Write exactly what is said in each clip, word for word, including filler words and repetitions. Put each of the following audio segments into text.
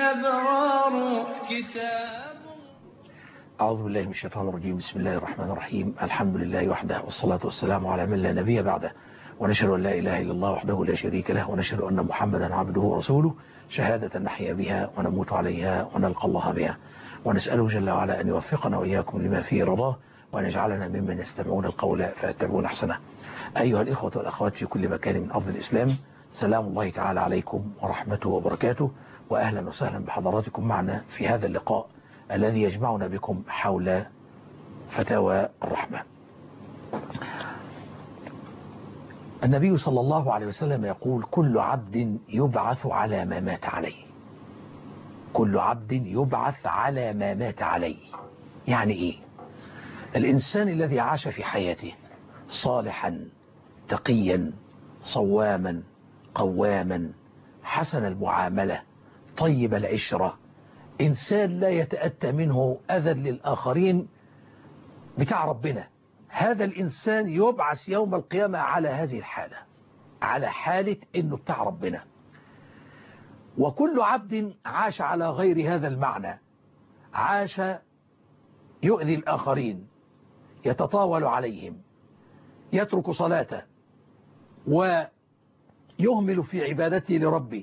الأبرار كتاب. أعوذ بالله من الشيطان الرجيم. بسم الله الرحمن الرحيم. الحمد لله وحده، والصلاة والسلام على من لا نبي بعده، ونشهد أن لا إله إلا الله وحده لا شريك له، ونشهد أن محمدا عبده ورسوله، شهادة نحيا بها ونموت عليها ونلقى الله بها، ونسأله جل وعلا أن يوفقنا وإياكم لما فيه رضاه، وأن يجعلنا ممن يستمعون القول فيتبعون أحسنه. أيها الإخوة والأخوات في كل مكان من أرض الإسلام، سلام الله تعالى عليكم ورحمته وبركاته، وأهلا وسهلا بحضراتكم معنا في هذا اللقاء الذي يجمعنا بكم حول فتاوى الرحمة. النبي صلى الله عليه وسلم يقول: كل عبد يبعث على ما مات عليه. كل عبد يبعث على ما مات عليه. يعني إيه؟ الإنسان الذي عاش في حياته صالحا تقيا صواما قواما حسن المعاملة طيب العشرة، إنسان لا يتأتى منه أذى للآخرين، بتاع ربنا، هذا الإنسان يبعث يوم القيامة على هذه الحالة، على حالة إنه بتاع ربنا. وكل عبد عاش على غير هذا المعنى، عاش يؤذي الآخرين، يتطاول عليهم، يترك صلاته، ويهمل في عبادته لربه،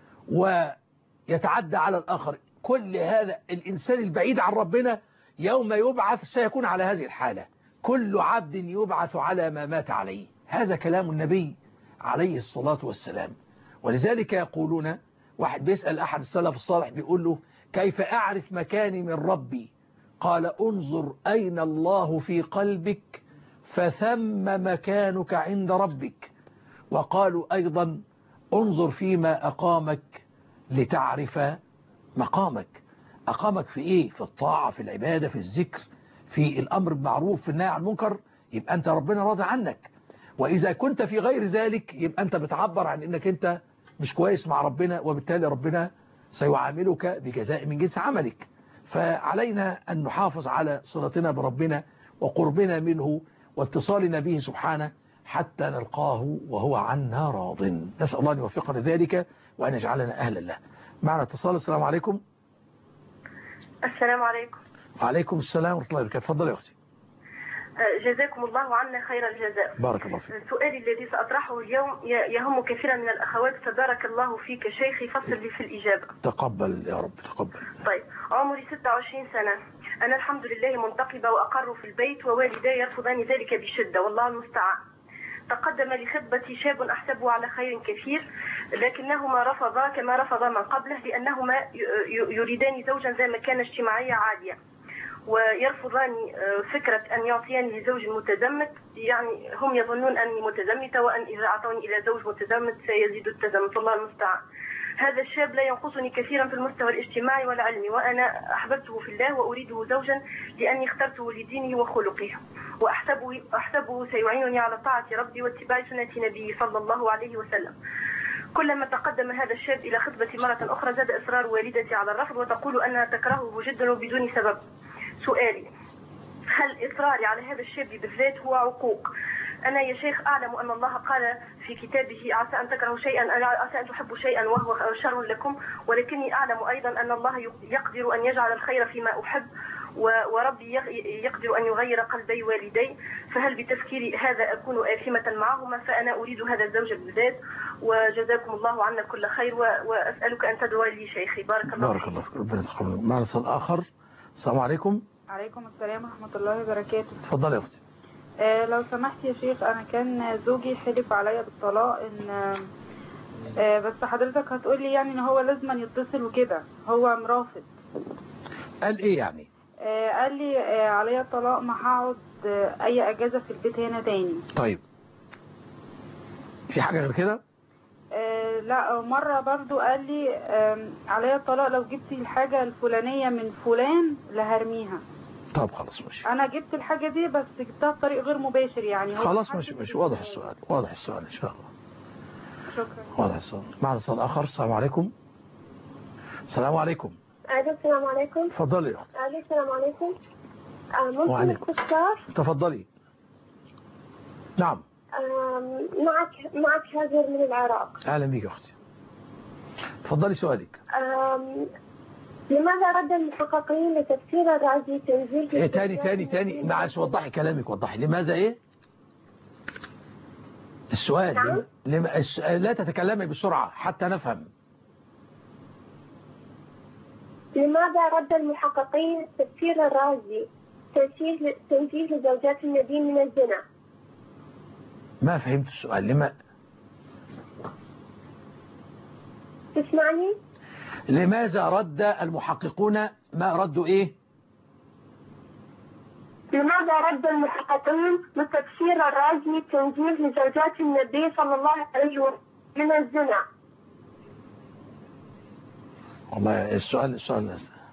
ويتعدى على الآخر. كل هذا الإنسان البعيد عن ربنا يوم يبعث سيكون على هذه الحالة. كل عبد يبعث على ما مات عليه. هذا كلام النبي عليه الصلاة والسلام. ولذلك يقولون، واحد بيسأل أحد السلف الصالح بيقول له: كيف أعرف مكاني من ربي؟ قال: انظر أين الله في قلبك فثم مكانك عند ربك. وقالوا أيضا: انظر فيما أقامك لتعرف مقامك. أقامك في إيه؟ في الطاعة، في العبادة، في الذكر، في الأمر بالمعروف، في النهي عن المنكر، يبقى أنت ربنا راضي عنك. وإذا كنت في غير ذلك يبقى أنت بتعبر عن أنك أنت مش كويس مع ربنا، وبالتالي ربنا سيعاملك بجزاء من جنس عملك. فعلينا أن نحافظ على صلتنا بربنا وقربنا منه واتصالنا به سبحانه حتى نلقاه وهو عنا راض. نسأل الله أن يوفقنا ذلك وأن يجعلنا أهلا له. معنا اتصال. السلام عليكم. السلام عليكم. وعليكم السلام ورحمة الله وبركاته. تفضل يا أختي. جزاكم الله عنا خير الجزاء. بارك الله فيك. سؤالي الذي سأطرحه اليوم يهم كثيرا من الأخوات، فبارك الله فيك شيخي، فصل لي في الإجابة. تقبل يا رب، تقبل. طيب، عمري ستة وعشرين سنة، أنا الحمد لله منتقبة وأقر في البيت، ووالداي يرفضان ذلك بشدة والله المستعان. تقدم لخطبتي شاب أحسبه على خير كثير، لكنهما رفضا كما رفض من قبله، لأنهما يريدان زوجا ذا مكانة اجتماعية عالية، ويرفضان فكرة أن يعطياني لزوج متزمت. يعني هم يظنون أني متزمتة، وأن إذا أعطوني إلى زوج متزمت سيزيد التزمت، الله المستعان. هذا الشاب لا ينقصني كثيرا في المستوى الاجتماعي والعلمي، وأنا أحببته في الله وأريده زوجا لأني اخترته لدينه وخلقه، وأحسبه أحسبه سيعينني على طاعة ربي واتباع سنة نبيه صلى الله عليه وسلم. كلما تقدم هذا الشاب إلى خطبتي مرة أخرى زاد إصرار والدتي على الرفض، وتقول أنها تكرهه جدا وبدون سبب. سؤالي: هل إصراري على هذا الشاب بالذات هو عقوق؟ أنا يا شيخ أعلم أن الله قال في كتابه: عسى أن تكرهوا شيئا، عسى أن تحبوا شيئا وهو شر لكم، ولكني أعلم أيضا أن الله يقدر أن يجعل الخير فيما أحب، وربي يقدر أن يغير قلبي والدي، فهل بتفكيري هذا أكون آثمة معهما؟ فأنا أريد هذا الزوج بالذات، وجزاكم الله عنا كل خير، وأسألك أن تدعو لي شيخي. بارك الله بارك الله فيك. ربنا يتقبل. معنا اتصال آخر. السلام عليكم. عليكم السلام ورحمة الله وبركاته. تفضل يا أختي. آه لو سمحت يا شيخ، أنا كان زوجي حلف عليا بالطلاق، إن آه بس حضرتك هتقولي يعني إن هو لازم يتصل وكده، هو مرافض. قال إيه يعني؟ آه قال لي آه عليا الطلاق، ما هقعد آه أي أجازة في البيت هنا تاني. طيب، في حاجة غير كده؟ آه لا، مرة برضو قال لي آه عليا الطلاق لو جبتي الحاجة الفلانية من فلان لهرميها. طب خلاص ماشي. انا جبت الحاجة دي بس جبتها بطريق غير مباشر يعني. خلاص ماشي ماشي، واضح السؤال، واضح السؤال ان شاء الله. شكرا. واضح السؤال. معنا اتصال اخر. السلام عليكم. السلام عليكم. السلام عليكم. تفضلي يا اختي. السلام عليكم. ممكن وعليكم. استفسار؟ تفضلي. نعم. معك معك هاجر من العراق. اهلا بيك يا اختي. تفضلي سؤالك. لماذا رد المحققين لتفسير الرازي تنزيل ايه تاني تاني تاني معلش وضحي كلامك وضحي لماذا ايه السؤال نعم؟ لم... الس... لا تتكلمي بسرعة حتى نفهم. لماذا رد المحققين تفسير الرازي تنزيل تنزيل زوجات النبي من الزنا؟ ما فهمت السؤال. لما تسمعني؟ لماذا رد المحققون ما ردوا ايه لماذا رد المحققين لتفسير الرازي تنزيل لزوجات النبي صلى الله عليه وسلم من الزنا؟ والله السؤال السؤال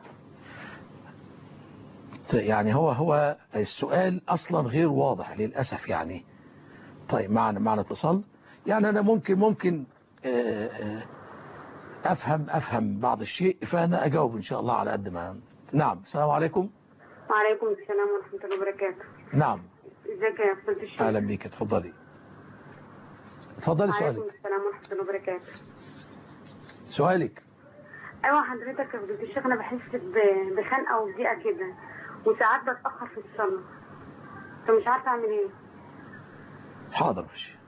يعني هو هو السؤال اصلا غير واضح للاسف يعني. طيب معنا معنا اتصال يعني انا ممكن ممكن افهم افهم بعض الشيء فانا اجاوب ان شاء الله على قد ما. نعم السلام عليكم. وعليكم السلام ورحمة الله وبركاته. نعم ازيك يا فضيلة الشيخ؟ اهلا بيك اتفضلي اتفضلي سؤالك. وعليكم السلام ورحمة الله وبركاته. سؤالك. ايوه حضرتك يا فضيلة الشيخ انا بحس ب- بخنقة وضيقة كده وساعات بتأخر في الصلاة فمش عارفة اعمل ايه. حاضر ماشي.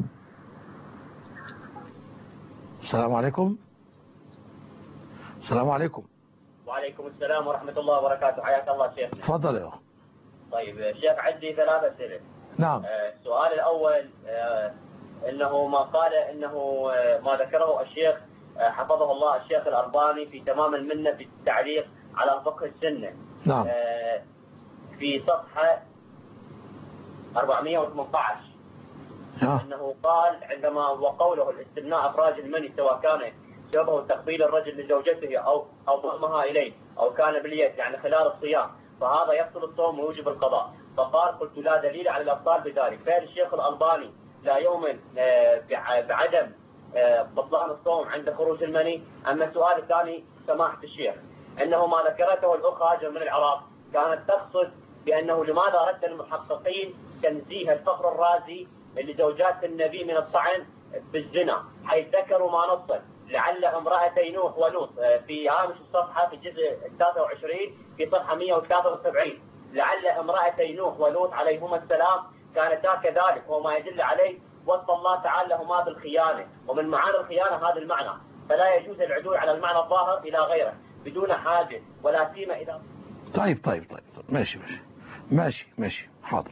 السلام عليكم. السلام عليكم. وعليكم السلام ورحمة الله وبركاته. حياك الله شيخ. تفضل يا أخي. طيب شيخ عندي ثلاث أسئلة. نعم. آه السؤال الأول آه إنه ما قال إنه آه ما ذكره الشيخ آه حفظه الله الشيخ الألباني في تمام المنة في التعليق على فقه السنة. نعم. آه في صفحة أربعمئة وثمانية عشر. آه. إنه قال عندما وقوله الاستمناء أفراج المني سواء كان شبه تقبيل الرجل لزوجته أو أو ضمها إليه أو كان باليد يعني خلال الصيام فهذا يبطل الصوم ويوجب القضاء. فقال قلت لا دليل على الأبطال بذلك. فهل الشيخ الألباني لا يؤمن بعدم بطلان الصوم عند خروج المني؟ أما السؤال الثاني سماحة الشيخ أنه ما ذكرته الأخ هاجر من العراق كانت تقصد بأنه لماذا رد المحققين تنزيه الفخر الرازي لزوجات النبي من الطعن بالزنا حيث ذكروا ما نص لعل امرأتي نوح ولوط في هامش الصفحة في الجزء التاسع والعشرين في صفحة مئة وثلاثة وسبعين لعل امرأتي نوح ولوط عليهما السلام كانتا كذلك وما يدل عليه وصف الله تعالى لهما بالخيانة ومن معاني الخيانة هذا المعنى فلا يجوز العدول على المعنى الظاهر إلى غيره بدون حاجة ولا سيما إذا. طيب طيب طيب ماشي ماشي ماشي ماشي حاضر.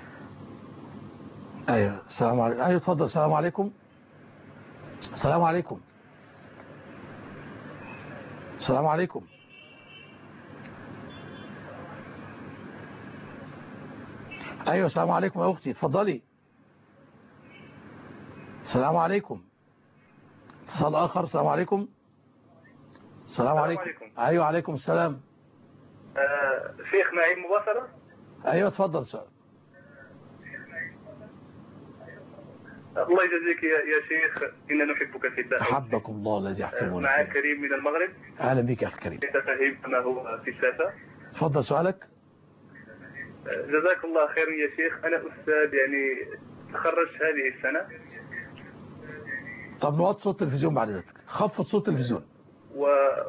ايوه السلام عليكم. ايوه اتفضل. السلام عليكم. السلام عليكم. السلام عليكم. ايوه السلام عليكم يا اختي اتفضلي. السلام عليكم. اتصال اخر. السلام عليكم. السلام عليكم. عليكم. ايوه عليكم السلام. آه شيخ معي مباشرة. ايوه اتفضل سؤال. الله يجزيك يا يا شيخ إننا نحبك في الله. أحبكم الله الذي يحترمون. معك كريم من المغرب. أهلا بك يا أخي كريم. تفهم ما هو في الشاشة. تفضل سؤالك. جزاك الله خيرا يا شيخ. أنا أستاذ يعني تخرجت هذه السنة. طب نوطي صوت التلفزيون بعد ذلك. خفض صوت التلفزيون. و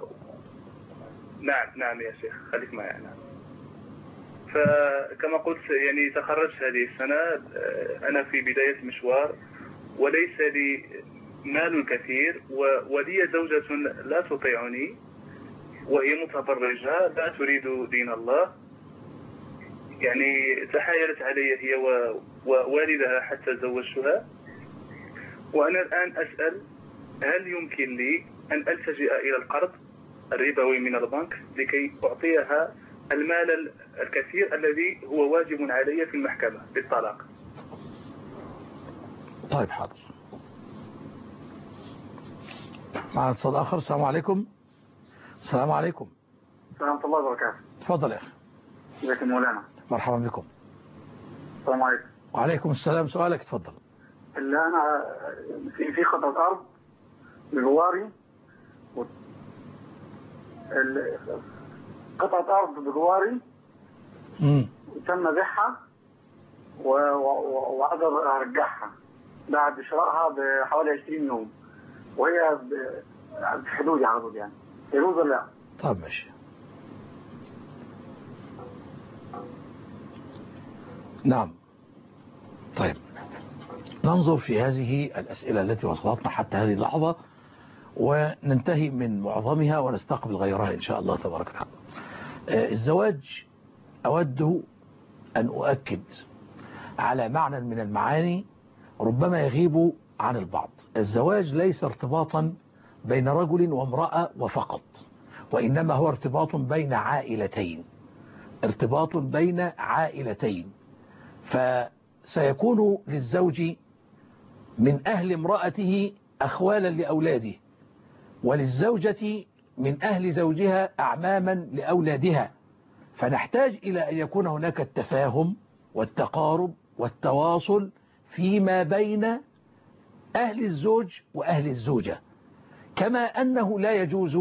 نعم نعم يا شيخ خليك معي أنا. فكما قلت يعني تخرجت هذه السنة. أنا في بداية مشوار وليس لي مال كثير ولي زوجة لا تطيعني وهي متبرجة لا تريد دين الله يعني تحايلت علي هي ووالدها حتى زوجتها. وأنا الآن أسأل هل يمكن لي أن ألتجئ إلى القرض الربوي من البنك لكي أعطيها المال الكثير الذي هو واجب علي في المحكمة بالطلاق؟ طيب حاضر. معنا اتصال آخر. السلام عليكم. السلام عليكم. ورحمة الله وبركاته. تفضل يا أخي. ازيك يا مولانا. مرحبا بكم. السلام عليكم. وعليكم السلام. سؤالك تفضل. اللي أنا في في قطعة أرض بجواري و... ال... قطعة أرض بجواري امم وتم بيعها و... و... وأقدر أرجعها بعد شرائها بحوالي عشرين يوم وهي ب... بحدودي على طول يعني يجوز ولا لا؟ طب ماشي نعم. طيب ننظر في هذه الأسئلة التي وصلتنا حتى هذه اللحظة وننتهي من معظمها ونستقبل غيرها إن شاء الله تبارك وتعالى. الزواج أود أن أؤكد على معنى من المعاني ربما يغيب عن البعض. الزواج ليس ارتباطا بين رجل وامرأة وفقط، وإنما هو ارتباط بين عائلتين، ارتباط بين عائلتين. فسيكون للزوج من أهل امرأته أخوالا لأولاده، وللزوجة من أهل زوجها أعماما لأولادها. فنحتاج إلى أن يكون هناك التفاهم والتقارب والتواصل فيما بين أهل الزوج وأهل الزوجة. كما أنه لا يجوز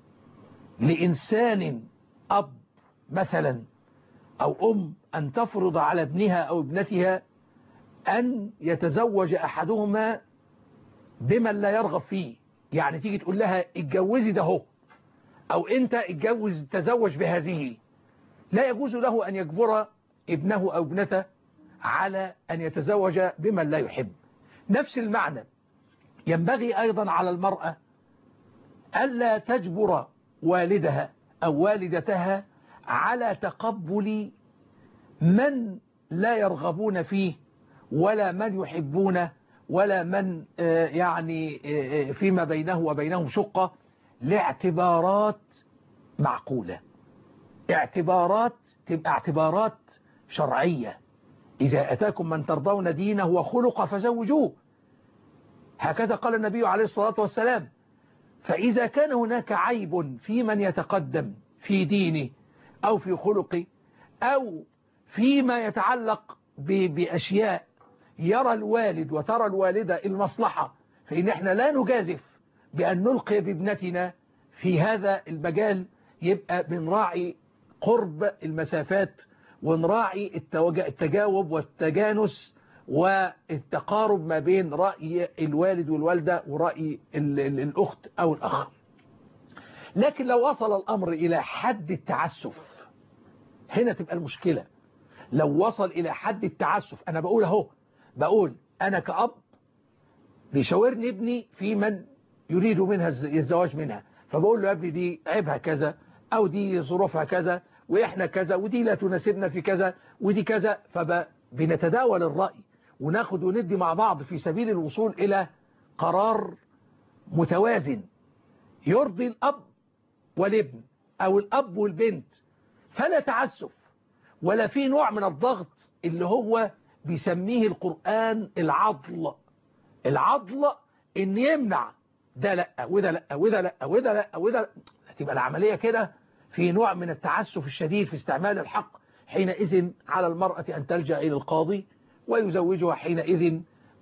لإنسان أب مثلا أو أم أن تفرض على ابنها أو ابنتها أن يتزوج أحدهما بمن لا يرغب فيه. يعني تيجي تقول لها اتجوزي ده هو، أو أنت اتجوز تزوج بهذه. لا يجوز له أن يجبر ابنه أو ابنته على أن يتزوج بمن لا يحب. نفس المعنى ينبغي أيضا على المرأة ألا تجبر والدها أو والدتها على تقبل من لا يرغبون فيه ولا من يحبونه ولا من يعني فيما بينه وبينهم شقة، لاعتبارات معقولة. اعتبارات تبقى اعتبارات شرعية. إذا أتاكم من ترضون دينه وخلقه فزوجوه، هكذا قال النبي عليه الصلاة والسلام. فإذا كان هناك عيب في من يتقدم في دينه أو في خلقه أو فيما يتعلق بأشياء يرى الوالد وترى الوالدة المصلحة، فإن احنا لا نجازف بأن نلقي بابنتنا في هذا المجال. يبقى بنراعي قرب المسافات ونراعي التجاوب والتجانس والتقارب ما بين رأي الوالد والوالدة ورأي الأخت أو الأخ. لكن لو وصل الأمر إلى حد التعسف هنا تبقى المشكلة. لو وصل إلى حد التعسف، أنا بقول أهو، بقول أنا كأب بيشاورني ابني في من يريد منها الزواج منها، فبقول له يا ابني دي عيبها كذا أو دي ظروفها كذا وإحنا كذا ودي لا تناسبنا في كذا ودي كذا. فبنتداول الرأي وناخد وندي مع بعض في سبيل الوصول إلى قرار متوازن يرضي الأب والابن أو الأب والبنت، فلا تعسف ولا في نوع من الضغط اللي هو بيسميه القرآن العضل. العضل إن يمنع ده لأ وده لأ وده لأ وده لأ وده لأ. تبقى العملية كده في نوع من التعسف الشديد في استعمال الحق. حينئذ على المرأة أن تلجأ إلى القاضي ويزوجها حينئذ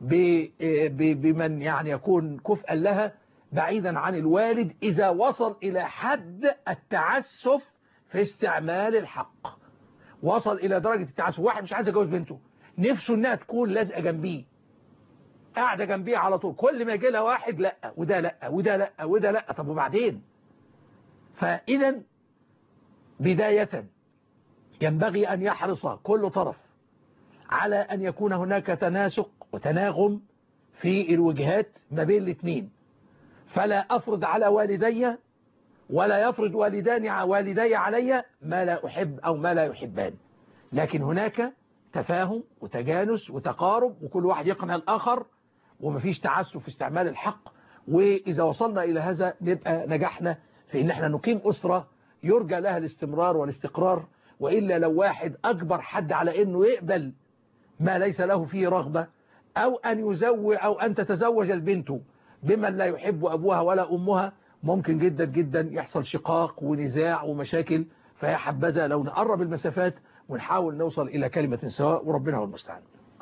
بمن يعني يكون كفءا لها بعيدا عن الوالد، إذا وصل إلى حد التعسف في استعمال الحق. وصل إلى درجة التعسف، واحد مش عايز يجوز بنته، نفسه إنها تكون لازقة جنبيه، قاعدة جنبيه على طول، كل ما يجي لها واحد لأ وده لأ وده لأ وده لأ. طب وبعدين؟ فإذا بداية ينبغي أن يحرص كل طرف على أن يكون هناك تناسق وتناغم في الوجهات ما بين الاثنين. فلا أفرض على والدي ولا يفرض والدان والدي علي ما لا أحب أو ما لا يحبان، لكن هناك تفاهم وتجانس وتقارب وكل واحد يقنع الآخر ومفيش تعسف في استعمال الحق. وإذا وصلنا إلى هذا نبقى نجحنا في إن احنا نقيم أسرة يرجى لها الاستمرار والاستقرار. وإلا لو واحد أكبر حد على إنه يقبل ما ليس له فيه رغبة، أو أن يزوج أو أن تتزوج البنت بمن لا يحب أبوها ولا أمها، ممكن جدا جدا يحصل شقاق ونزاع ومشاكل. فيا حبذا لو نقرب المسافات ونحاول نوصل إلى كلمة سواء، وربنا هو المستعان.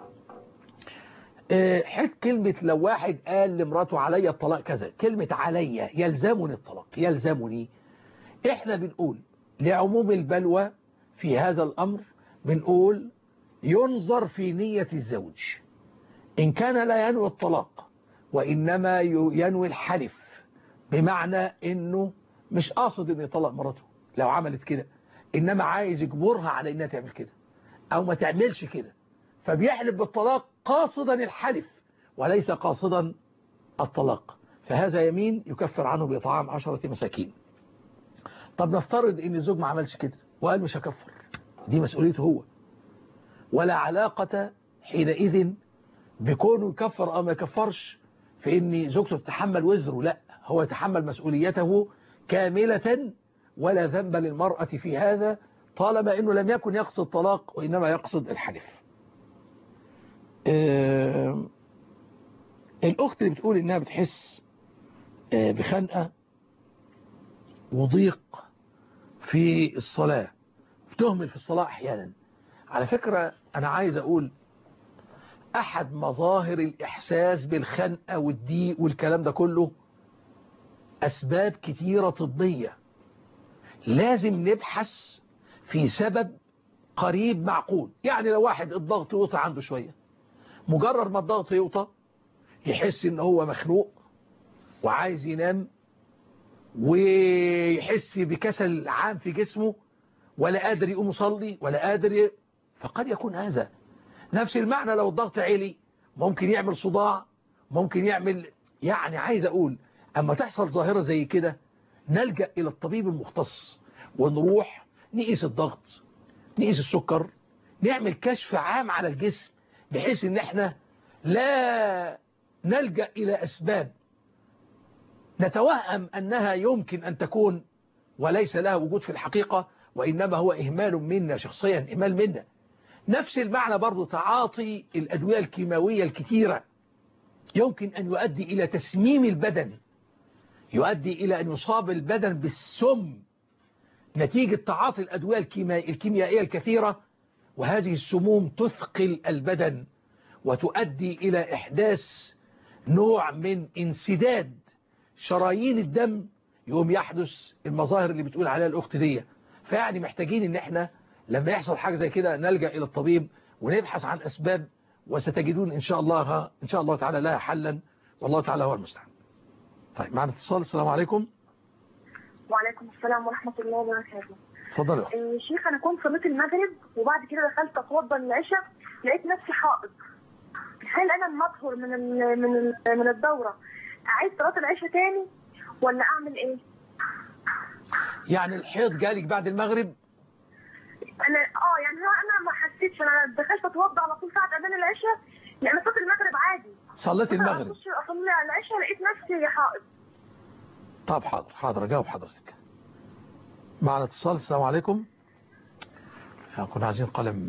حد كلمة لو واحد قال لمراته علي الطلاق كذا، كلمة علي يلزمني الطلاق يلزمني، احنا بنقول لعموم البلوى في هذا الأمر بنقول ينظر في نية الزوج. إن كان لا ينوي الطلاق وإنما ينوي الحلف، بمعنى إنه مش قاصد إنه يطلق مراته لو عملت كده، إنما عايز يجبرها على إنها تعمل كده أو ما تعملش كده، فبيحلف بالطلاق قاصدا الحلف وليس قاصدا الطلاق، فهذا يمين يكفر عنه بإطعام عشرة مساكين. طب نفترض ان الزوج ما عملش كده وقال مش هكفر، دي مسؤوليته هو، ولا علاقة حينئذ بكونه يكفر أو ما يكفرش في ان زوجته تتحمل وزره، لا، هو يتحمل مسؤوليته كاملة ولا ذنب للمرأة في هذا طالما انه لم يكن يقصد طلاق وإنما يقصد الحلف. آه الأخت اللي بتقول إنها بتحس آه بخنقة وضيق في الصلاة، بتهمل في الصلاة أحيانا. على فكرة أنا عايز أقول أحد مظاهر الإحساس بالخنقة والضيق والكلام ده كله أسباب كتيرة طبية، لازم نبحث في سبب قريب معقول. يعني لو واحد الضغط يوطى عنده شوية، مجرد ما الضغط يوطى يحس إن هو مخنوق وعايز ينام ويحس بكسل عام في جسمه ولا قادر يقوم يصلي ولا قادر ي... فقد يكون هذا. نفس المعنى لو الضغط عالي ممكن يعمل صداع، ممكن يعمل، يعني عايز أقول أما تحصل ظاهرة زي كده نلجأ إلى الطبيب المختص ونروح نقيس الضغط، نقيس السكر، نعمل كشف عام على الجسم بحيث ان احنا لا نلجأ إلى أسباب نتوهم أنها يمكن أن تكون وليس لها وجود في الحقيقة، وإنما هو إهمال منا شخصيا، إهمال منا. نفس المعنى برضو تعاطي الأدوية الكيماوية الكثيرة يمكن أن يؤدي إلى تسميم البدن، يؤدي إلى أن يصاب البدن بالسم نتيجة تعاطي الأدوية الكيميائية الكثيرة، وهذه السموم تثقل البدن وتؤدي إلى إحداث نوع من انسداد شرايين الدم، يقوم يحدث المظاهر اللي بتقول عليها الأخت دي. فيعني محتاجين ان احنا لما يحصل حاجة زي كده نلجأ إلى الطبيب ونبحث عن أسباب، وستجدون إن شاء الله إن شاء الله تعالى لها حلا، والله تعالى هو المستعان. طيب معنا اتصال. السلام عليكم. وعليكم السلام ورحمة الله وبركاته. اتفضل يا يا شيخ، أنا كنت صليت المغرب وبعد كده دخلت أتوضى للعشاء، لقيت نفسي حائض. هل أنا المطهر من ال من ال من الدورة أعيد صلاة العشاء تاني ولا أعمل إيه؟ يعني الحيض جالك بعد المغرب؟ أنا آه يعني أنا ما حسيتش، أنا دخلت أتوضى على طول ساعة أذان العشاء، يعني صلاة المغرب عادي. صليت المغرب؟ أخش أصلي على العشاء لقيت نفسي حائض. طب حاضر حاضر أجاوب حضرتك. معنا اتصال. السلام عليكم. كنا عايزين قلم.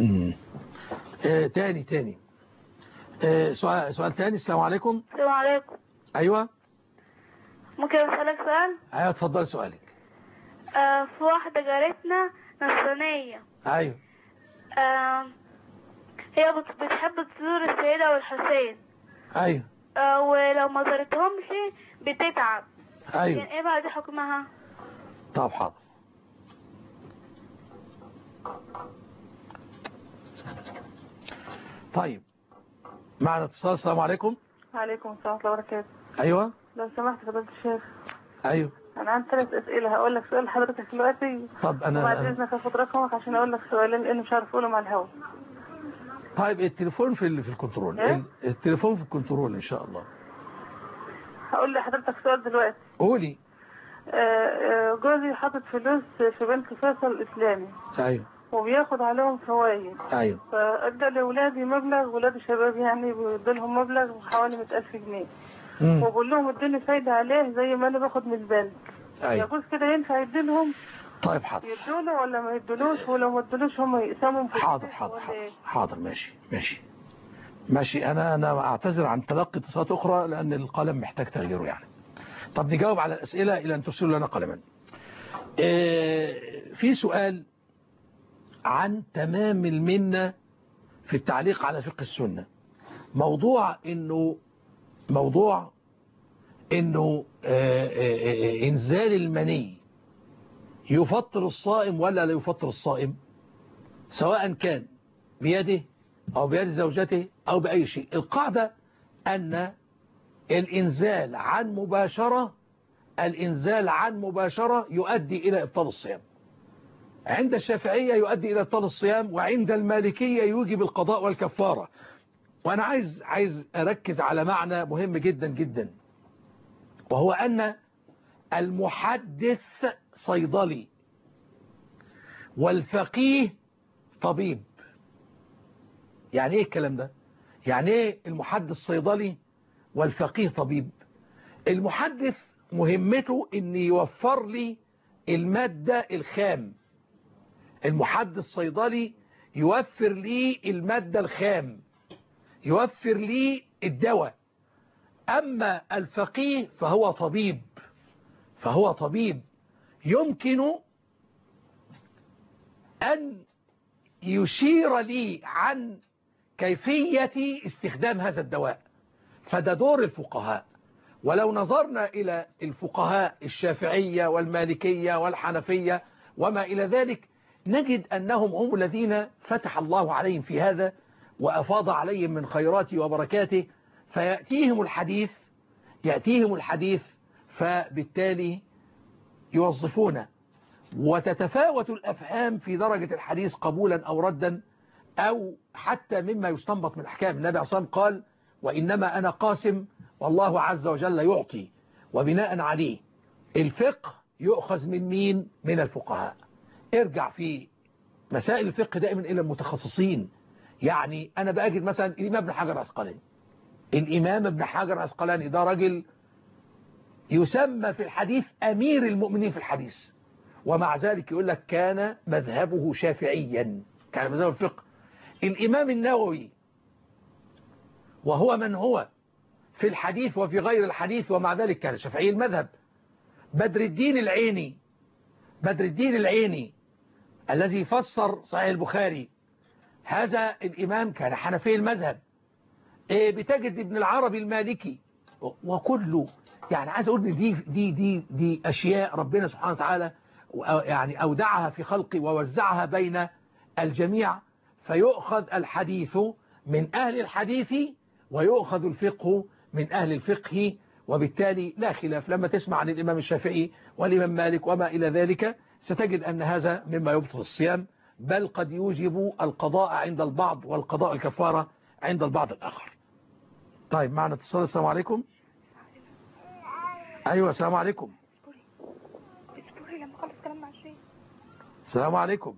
آه تاني تاني آه سؤال سؤال تاني. السلام عليكم. السلام عليكم. أيوة ممكن أسألك سؤال؟ أيوة اتفضل سؤالك. آه في واحدة جارتنا نصرانية. أيوة. آه هي بتحب تزور السيدة والحسين. أيوة. آه ولو ما زارتهمش بتتعب. أيوة. يعني إيه بقى دي حكمها؟ طب حاضر. طيب معنا اتصال. السلام عليكم. وعليكم السلام ورحمة الله وبركاته. أيوة. لو سمحت فضيلة الشيخ. أيوة. أنا عندي ثلاث أسئلة هقول لك سؤال لحضرتك دلوقتي. طب أنا وبعد إذنك هاخد رقمك عشان أقول لك سؤالين لأني مش عارف أقولهم على الهواء. طيب التليفون في في الكنترول. إيه؟ التليفون في الكنترول إن شاء الله. هقول لحضرتك سؤال دلوقتي. قولي. جوزي حاطط فلوس في بنك فيصل الإسلامي. أيوة. وبياخد عليهم فوائد. أيوة. فأدى لأولادي مبلغ، ولاد شباب يعني بيدولهم مبلغ حوالي مئة ألف جنيه. مم. وبقول لهم ادوني فايدة عليه زي ما أنا باخد من البنك. أيوة. يجوز كده ينفع يديلهم؟ طيب حاضر. يدوله ولا ما يدولوش؟ ولو ما يدولوش هم يقسموا في حاضر حاضر حاضر حاضر ماشي ماشي ماشي. أنا أنا أعتذر عن تلقي اتصالات أخرى لأن القلم محتاج تغييره يعني. طب نجاوب على الأسئلة إلى أن ترسلوا لنا قلما. إيه في سؤال عن تمام المنة في التعليق على فقه السنة. موضوع إنه موضوع إنه آه آه إنزال المني يفطر الصائم ولا لا يفطر الصائم، سواء كان بيده أو بيد زوجته أو بأي شيء. القاعدة أن الإنزال عن مباشرة الإنزال عن مباشرة يؤدي إلى إبطال الصيام. عند الشافعية يؤدي إلى إبطال الصيام، وعند المالكية يوجب القضاء والكفارة. وأنا عايز عايز أركز على معنى مهم جدا جدا، وهو أن المحدث صيدلي والفقيه طبيب. يعني إيه الكلام ده؟ يعني إيه المحدث صيدلي والفقيه طبيب؟ المحدث مهمته إن يوفر لي المادة الخام، المحدث صيدلي يوفر لي المادة الخام، يوفر لي الدواء. أما الفقيه فهو طبيب، فهو طبيب يمكن أن يشير لي عن كيفية استخدام هذا الدواء، فده دور الفقهاء. ولو نظرنا إلى الفقهاء الشافعية والمالكية والحنفية وما إلى ذلك، نجد أنهم هم الذين فتح الله عليهم في هذا وأفاض عليهم من خيراته وبركاته، فيأتيهم الحديث يأتيهم الحديث فبالتالي يوظفون، وتتفاوت الأفهام في درجة الحديث قبولا أو ردا، أو حتى مما يستنبط من أحكام. النبي عليه الصلاة والسلام قال: وإنما أنا قاسم والله عز وجل يعطي. وبناء عليه الفقه يؤخذ من مين؟ من الفقهاء. ارجع في مسائل الفقه دائما إلى المتخصصين. يعني أنا بأجد مثلا الإمام ابن حجر العسقلاني، الإمام ابن حجر العسقلاني ده راجل يسمى في الحديث أمير المؤمنين في الحديث، ومع ذلك يقول لك كان مذهبه شافعيا، كان مذهب الفقه. الإمام النووي وهو من هو في الحديث وفي غير الحديث، ومع ذلك كان شافعي المذهب. بدر الدين العيني بدر الدين العيني الذي فسر صحيح البخاري، هذا الإمام كان حنفي المذهب. إيه بتجد ابن العربي المالكي، وكله يعني عايز أقول دي دي دي دي أشياء ربنا سبحانه وتعالى يعني أودعها في خلقه ووزعها بين الجميع، فيؤخذ الحديث من أهل الحديث ويؤخذ الفقه من أهل الفقه. وبالتالي لا خلاف لما تسمع عن الإمام الشافعي والإمام مالك وما إلى ذلك، ستجد أن هذا مما يبطل الصيام، بل قد يوجب القضاء عند البعض والقضاء الكفارة عند البعض الآخر. طيب معنا اتصال. السلام عليكم. أيوة السلام عليكم. السلام عليكم.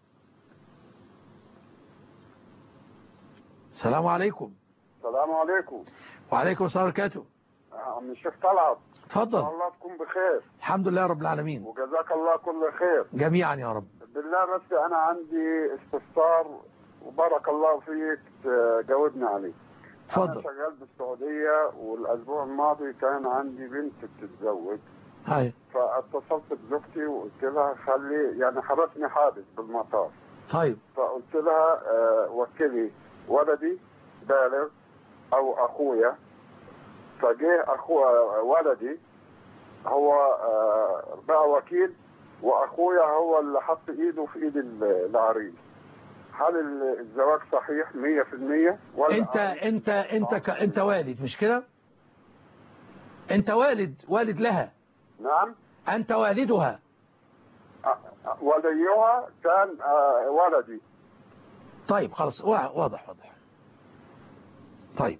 السلام عليكم. السلام عليكم. وعليكم السلام وبركاته. عم الشيخ طلعت، اتفضل. الله تكون بخير. الحمد لله رب العالمين، وجزاك الله كل خير جميعا يا رب. بالله بس انا عندي استفسار وبارك الله فيك تجاوبني عليه. اتفضل. انا شغال بالسعوديه، والاسبوع الماضي كان عندي بنت بتتزوج. هاي. فاتصلت بزوجتي وقلت لها خلي يعني حدثني حادث بالمطار. طيب. فقلت لها أه وكلي ولدي بالغ او اخويا. فجه اخويا ولدي هو أه بقى وكيل، واخويا هو اللي حط ايده في ايد العريس. هل الزواج صحيح مية في المية ولا انت انت انت ك... انت والد مش كده؟ انت والد والد لها. نعم. انت والدها. أه وليها كان أه ولدي. طيب خلاص واضح واضح. طيب.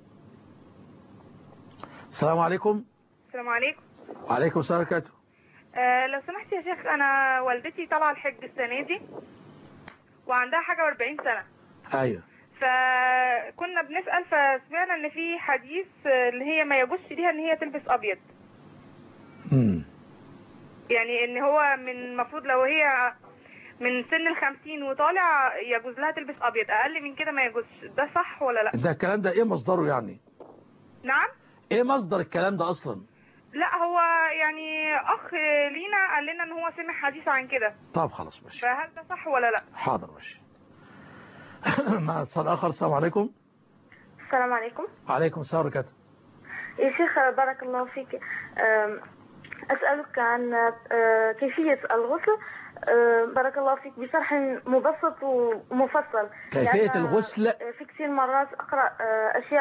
السلام عليكم. السلام عليكم. وعليكم السلام ورحمة الله. أه لو سمحت يا شيخ، انا والدتي طالعه الحج السنه دي وعندها حاجه واربعين سنه. ايوه. فكنا بنسال فسمعنا ان في حديث اللي هي ما يجوز ليها ان هي تلبس ابيض. امم يعني ان هو من المفروض لو هي من سن الخمسين وطالع يجوز لها تلبس ابيض، اقل من كده ما يجوزش. ده صح ولا لا؟ ده الكلام ده ايه مصدره يعني؟ نعم. ايه مصدر الكلام ده اصلا؟ لا هو يعني اخ لينا قال لنا ان هو سمع حديث عن كده. طب خلاص ماشي. فهل ده صح ولا لا؟ حاضر ماشي. مع اتصال اخر. السلام عليكم. السلام عليكم. وعليكم السلام ورحمة الله. يا شيخ بارك الله فيك، أسألك عن كيفية الغسل بارك الله فيك بشرح مبسط ومفصل. كيفية الغسل في كثير مرات أقرأ أشياء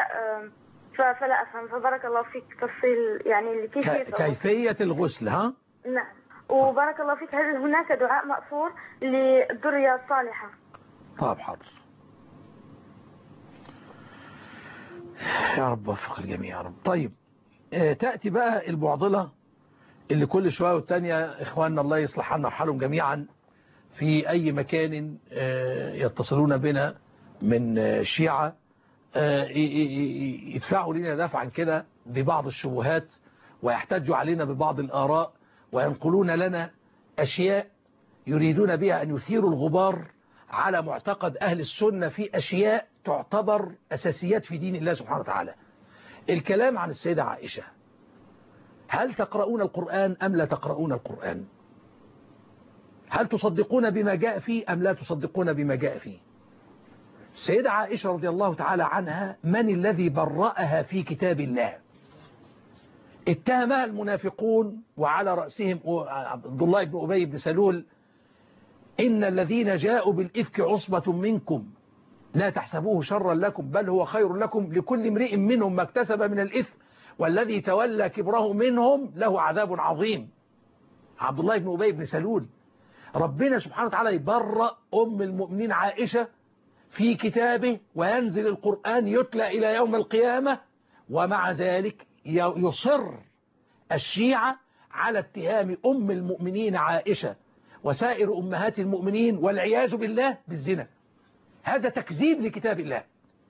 فلا أفهم، فبارك الله فيك تفصيل يعني كيفية ك... كيفية الغسل. ها؟ نعم. وبارك الله فيك، هل هناك دعاء مأثور للذرية الصالحة؟ طيب حاضر. يا رب وفق الجميع يا رب. طيب آه تأتي بقى المعضلة اللي كل شوية والتانية إخواننا الله يصلح حالنا وحالهم جميعا في أي مكان آه يتصلون بنا من آه شيعة آه يدفعوا لنا دفعا كده ببعض الشبهات ويحتجوا علينا ببعض الآراء وينقلون لنا أشياء يريدون بها أن يثيروا الغبار على معتقد أهل السنة في أشياء تعتبر أساسيات في دين الله سبحانه وتعالى. الكلام عن السيدة عائشة، هل تقرؤون القرآن أم لا تقرؤون القرآن؟ هل تصدقون بما جاء فيه أم لا تصدقون بما جاء فيه؟ السيدة عائشة رضي الله تعالى عنها من الذي برأها في كتاب الله؟ اتهمها المنافقون وعلى رأسهم عبد الله بن أبي بن سلول إن الذين جاءوا بالإفك عصبة منكم لا تحسبوه شرا لكم بل هو خير لكم لكل امرئ منهم ما اكتسب من الإثم والذي تولى كبره منهم له عذاب عظيم. عبد الله بن أبي بن سلول. ربنا سبحانه وتعالى يبرأ أم المؤمنين عائشة في كتابه وينزل القرآن يتلى إلى يوم القيامة، ومع ذلك يصر الشيعة على اتهام أم المؤمنين عائشة وسائر أمهات المؤمنين والعياذ بالله بالزنا. هذا تكذيب لكتاب الله،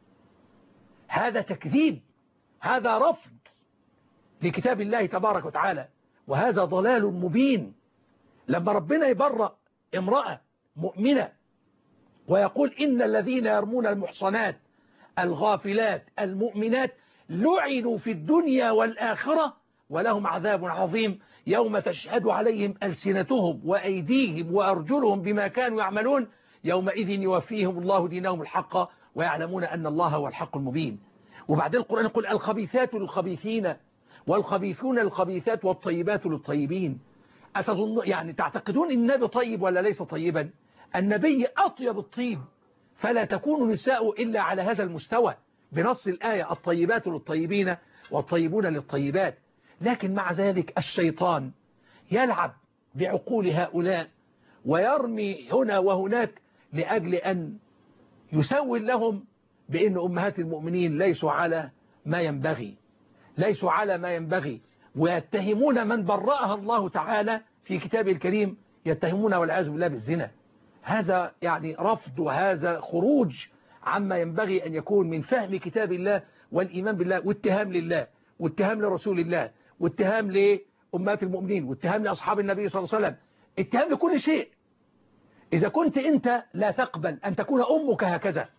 هذا تكذيب، هذا رفض لكتاب الله تبارك وتعالى، وهذا ضلال مبين. لما ربنا يبرأ امرأة مؤمنة ويقول إن الذين يرمون المحصنات الغافلات المؤمنات لعنوا في الدنيا والآخرة ولهم عذاب عظيم يوم تشهد عليهم ألسنتهم وأيديهم وأرجلهم بما كانوا يعملون يومئذ يوفيهم الله دينهم الحق ويعلمون أن الله هو الحق المبين. وبعدين القرآن يقول الخبيثات للخبيثين والخبيثون للخبيثات والطيبات للطيبين. أتظن يعني تعتقدون إن النبي طيب ولا ليس طيبا؟ النبي أطيب الطيب، فلا تكون نساء إلا على هذا المستوى بنص الآية الطيبات للطيبين والطيبون للطيبات. لكن مع ذلك الشيطان يلعب بعقول هؤلاء ويرمي هنا وهناك لأجل أن يسول لهم بأن أمهات المؤمنين ليسوا على ما ينبغي، ليسوا على ما ينبغي، ويتهمون من برأها الله تعالى في كتابه الكريم، يتهمون والعياذ بالله بالزنا. هذا يعني رفض وهذا خروج عما ينبغي أن يكون من فهم كتاب الله والإيمان بالله، واتهام لله واتهام لرسول الله واتهام لأمهات المؤمنين واتهام لأصحاب النبي صلى الله عليه وسلم، اتهام لكل شيء. إذا كنت أنت لا تقبل أن تكون أمك هكذا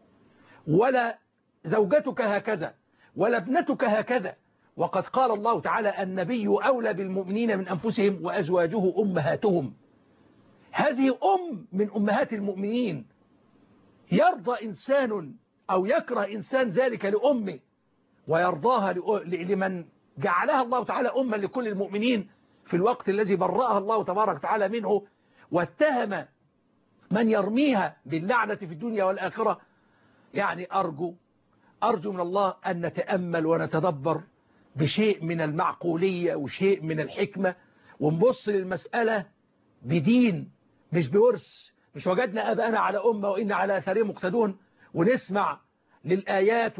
ولا زوجتك هكذا ولا ابنتك هكذا، وقد قال الله تعالى النبي أولى بالمؤمنين من أنفسهم وأزواجه أمهاتهم، هذه أم من أمهات المؤمنين. يرضى إنسان أو يكره إنسان ذلك لأمه ويرضاها لمن جعلها الله تعالى أما لكل المؤمنين في الوقت الذي برأها الله تبارك وتعالى منه، واتهم من يرميها باللعنة في الدنيا والآخرة. يعني أرجو أرجو من الله أن نتأمل ونتدبر بشيء من المعقولية وشيء من الحكمة، ونبص للمسألة بدين مش بورث، مش وجدنا أبانا على أمة وإن على أثرهم مقتدون، ونسمع للآيات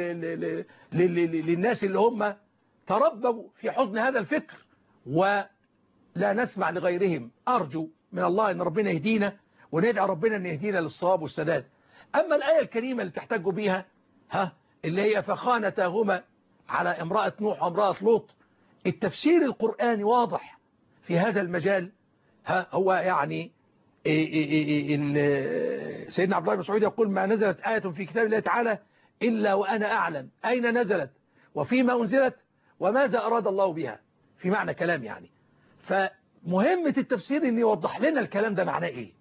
وللناس اللي هم تربوا في حضن هذا الفكر ولا نسمع لغيرهم. أرجو من الله أن ربنا يهدينا وندعو ربنا أن يهدينا للصواب والسداد. أما الآية الكريمة اللي تحتاجوا بيها ها اللي هي فخانتاهما على امرأة نوح وامرأة لوط، التفسير القرآني واضح في هذا المجال. ها هو يعني سيدنا عبد الله بن مسعود يقول ما نزلت آية في كتاب الله تعالى إلا وأنا أعلم أين نزلت وفيما أنزلت وماذا أراد الله بها، في معنى كلام يعني. فمهمة التفسير أن يوضح لنا الكلام ده معناه إيه.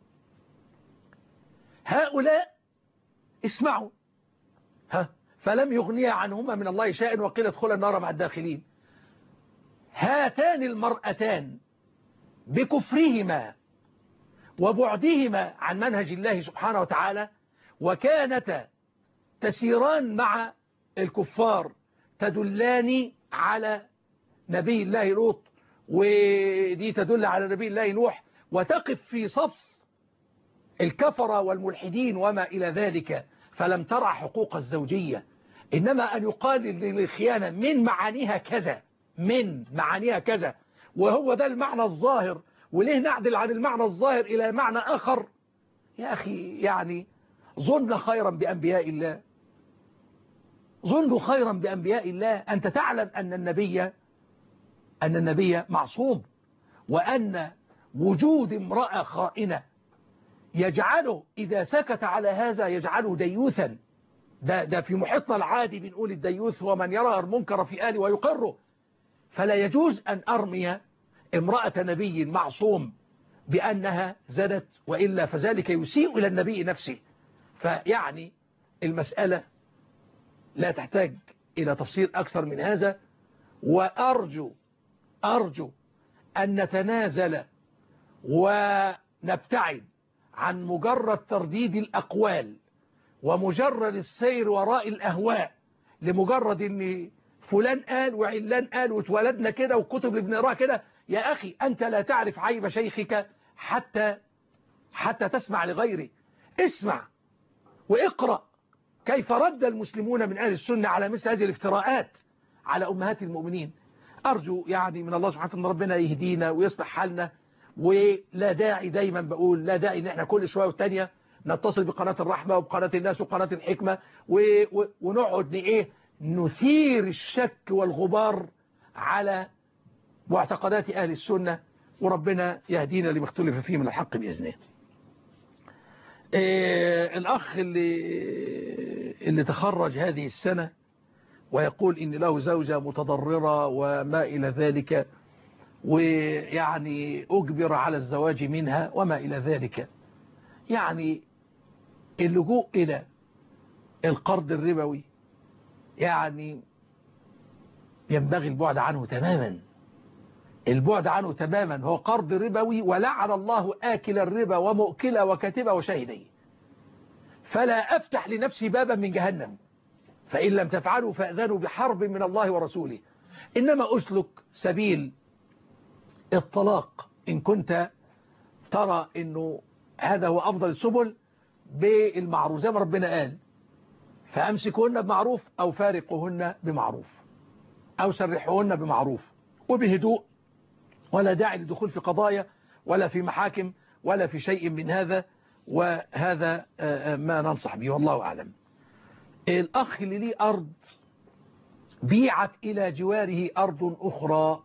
هؤلاء اسمعوا ها فلم يغني عنهما من الله شيئا وقيل ادخلا النار مع الداخلين. هاتان المرأتان بكفرهما وبعدهما عن منهج الله سبحانه وتعالى وكانتا تسيران مع الكفار تدلان على نبي الله لوط ودي تدل على نبي الله نوح، وتقف في صف الكفرة والملحدين وما إلى ذلك، فلم ترى حقوق الزوجية. إنما أن يقال للخيانة من معانيها كذا، من معانيها كذا، وهو ده المعنى الظاهر، وليه نعدل عن المعنى الظاهر إلى معنى آخر؟ يا أخي يعني ظن خيرا بأنبياء الله، ظن خيرا بأنبياء الله. أنت تعلم أن النبي أن النبي معصوم، وأن وجود امرأة خائنة يجعله إذا سكت على هذا يجعله ديوثا. ده, ده في محيطنا العادي بنقول الديوث هو من يرى المنكر في آله ويقره. فلا يجوز أن أرمي امرأة نبي معصوم بأنها زنت، وإلا فذلك يسيء إلى النبي نفسه. فيعني المسألة لا تحتاج إلى تفصيل أكثر من هذا. وأرجو أرجو أن نتنازل ونبتعد عن مجرد ترديد الأقوال ومجرد السير وراء الأهواء، لمجرد أن فلان قال وعلان قال واتولدنا كده وكتب اللي بنقراها كده. يا أخي أنت لا تعرف عيب شيخك حتى حتى تسمع لغيره. اسمع واقرأ كيف رد المسلمون من أهل السنة على مثل هذه الافتراءات على أمهات المؤمنين. أرجو يعني من الله سبحانه وتعالى أن ربنا يهدينا ويصلح حالنا، ولا داعي دايما بقول لا داعي ان احنا كل شوية والتانية نتصل بقناة الرحمة وبقناة الناس وقناة الحكمة ونقعد ايه نثير الشك والغبار على معتقدات أهل السنة، وربنا يهدينا لما اختلف فيه من الحق بإذنه. إيه الأخ اللي اللي تخرج هذه السنة ويقول إن له زوجة متضررة وما إلى ذلك، ويعني أجبر على الزواج منها وما إلى ذلك، يعني اللجوء إلى القرض الربوي يعني ينبغي البعد عنه تماما، البعد عنه تماما. هو قرض ربوي، ولعن الله آكل الربا ومؤكله وكاتبه وشاهديه. فلا أفتح لنفسي بابا من جهنم، فإن لم تفعلوا فأذنوا بحرب من الله ورسوله. إنما أسلك سبيل الطلاق إن كنت ترى أنه هذا هو أفضل السبل بالمعروف، زي ما ربنا قال فأمسكوهن بمعروف أو فارقوهن بمعروف أو سرحوهن بمعروف وبهدوء، ولا داعي للدخول في قضايا ولا في محاكم ولا في شيء من هذا. وهذا ما ننصح به والله أعلم. الأخ اللي ليه أرض بيعت إلى جواره أرض أخرى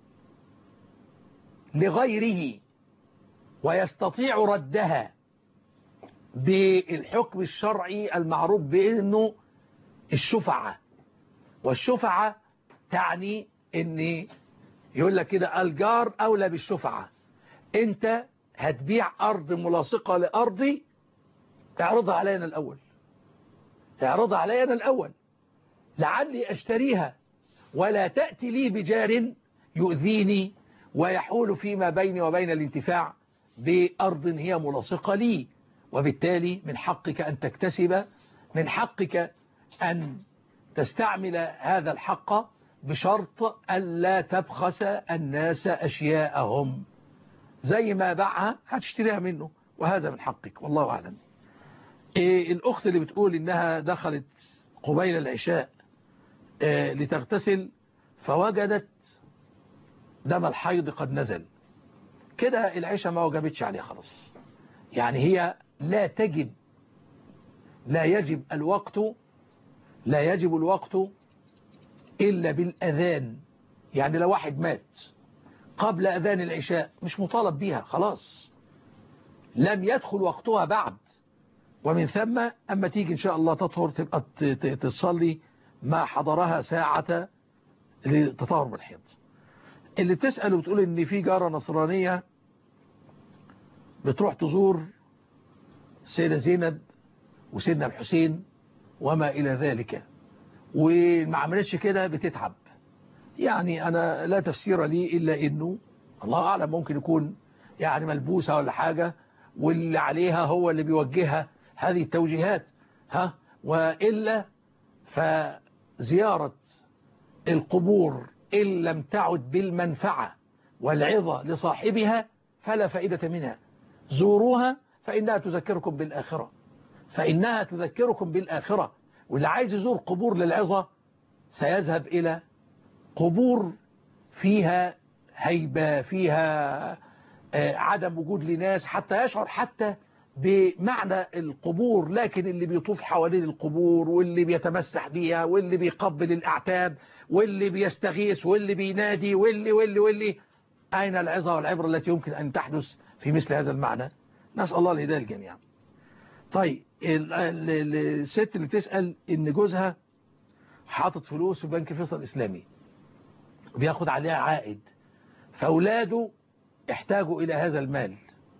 لغيره ويستطيع ردها بالحكم الشرعي المعروف بأنه الشفعة. والشفعة تعني أن يقول لك كده الجار أولى بالشفعة. أنت هتبيع أرض ملاصقة لأرضي، اعرضها علينا الأول، اعرضها علينا الأول لعلي أشتريها، ولا تأتي لي بجار يؤذيني ويحول فيما بيني وبين الانتفاع بأرض هي ملاصقة لي. وبالتالي من حقك أن تكتسب، من حقك أن تستعمل هذا الحق بشرط ألا تبخس الناس أشياءهم. زي ما باعها هتشتريها منه، وهذا من حقك والله أعلم. إيه الأخت اللي بتقول إنها دخلت قبيل العشاء إيه لتغتسل فوجدت دم الحيض قد نزل، كده العشاء ما وجبتش عليها خلاص. يعني هي لا تجب لا يجب الوقت لا يجب الوقت إلا بالأذان. يعني لو واحد مات قبل أذان العشاء مش مطالب بيها خلاص، لم يدخل وقتها بعد. ومن ثم أما تيجي إن شاء الله تطهر تبقى تصلي ما حضرها ساعة لتطهر بالحيض. اللي بتسأل وبتقول إن في جارة نصرانية بتروح تزور سيدة زينب وسيدنا الحسين وما إلى ذلك، وما عملتش كده بتتعب. يعني أنا لا تفسير لي إلا إنه الله أعلم ممكن يكون يعني ملبوسة ولا حاجة، واللي عليها هو اللي بيوجهها هذه التوجيهات. ها وإلا فزيارة القبور إن لم تعد بالمنفعة والعظة لصاحبها فلا فائدة منها. زوروها فإنها تذكركم بالآخرة، فإنها تذكركم بالآخرة. واللي عايز يزور قبور للعظة سيذهب إلى قبور فيها هيبة، فيها عدم وجود لناس، حتى يشعر حتى بمعنى القبور. لكن اللي بيطوف حوالين القبور واللي بيتمسح بيها واللي بيقبل الأعتاب واللي بيستغيث واللي بينادي واللي واللي واللي أين العظة والعبرة التي يمكن أن تحدث في مثل هذا المعنى؟ نسأل الله الهداية للجميع. طيب الست اللي تسأل إن جوزها حاطط فلوس في بنك فيصل الإسلامي وبياخد عليها عائد، فأولاده احتاجوا إلى هذا المال،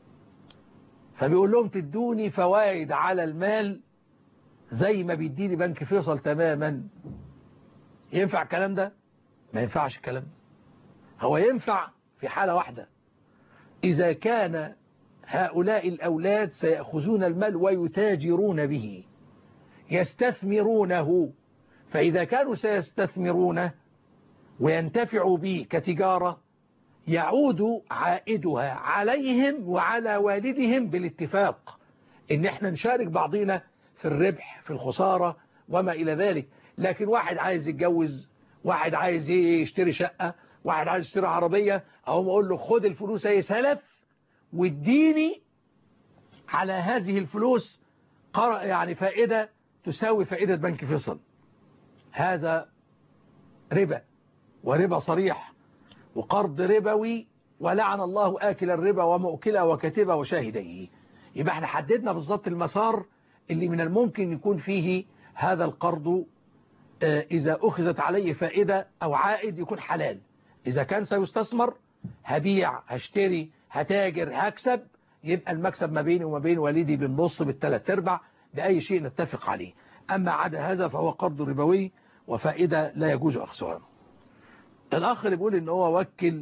فبيقول لهم تدوني فوائد على المال زي ما بيديني بنك فيصل تماما. ينفع الكلام ده؟ ما ينفعش الكلام ده. هو ينفع في حالة واحدة، إذا كان هؤلاء الأولاد سيأخذون المال ويتاجرون به، يستثمرونه. فإذا كانوا سيستثمرونه وينتفعوا به كتجارة، يعود عائدها عليهم وعلى والدهم بالاتفاق، إن احنا نشارك بعضنا في الربح في الخسارة وما إلى ذلك. لكن واحد عايز يتجوز، واحد عايز يشتري شقة، واحد عايز يشتري عربية، أو أقول له خد الفلوس أي سلف واديني على هذه الفلوس يعني فائدة تساوي فائدة بنك فيصل. هذا ربا، وربا صريح، وقرض ربوي، ولعن الله آكل الربا ومؤكله وكاتبه وشاهديه. يبقى احنا حددنا بالضبط المسار اللي من الممكن يكون فيه هذا القرض إذا أخذت عليه فائدة أو عائد يكون حلال. إذا كان سيستثمر، هبيع، هشتري، هتاجر، هكسب، يبقى المكسب ما بيني وما بين والدي بالنص بالثلاث ارباع بأي شيء نتفق عليه. أما عدا هذا فهو قرض ربوي وفائدة لا يجوز أخذها. الأخ اللي بيقول إن هو وكل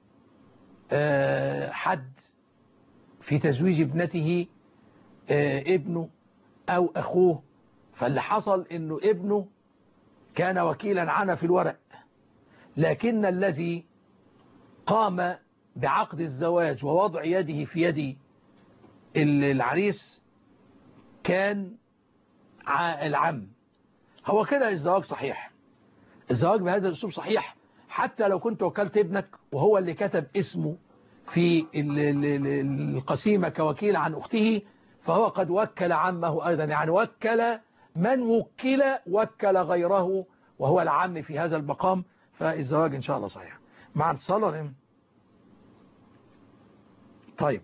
حد في تزويج ابنته ابنه أو أخوه، فاللي حصل إنه ابنه كان وكيلا عنه في الورق، لكن الذي قام بعقد الزواج ووضع يده في يد العريس كان العم. هو كده الزواج صحيح، الزواج بهذا الأسلوب صحيح، حتى لو كنت وكلت ابنك وهو اللي كتب اسمه في القسيمة كوكيل عن أخته، فهو قد وكل عمه أيضا، يعني وكل من وكل وكل غيره وهو العم في هذا المقام. فالزواج إن شاء الله صحيح. مع اتصال. طيب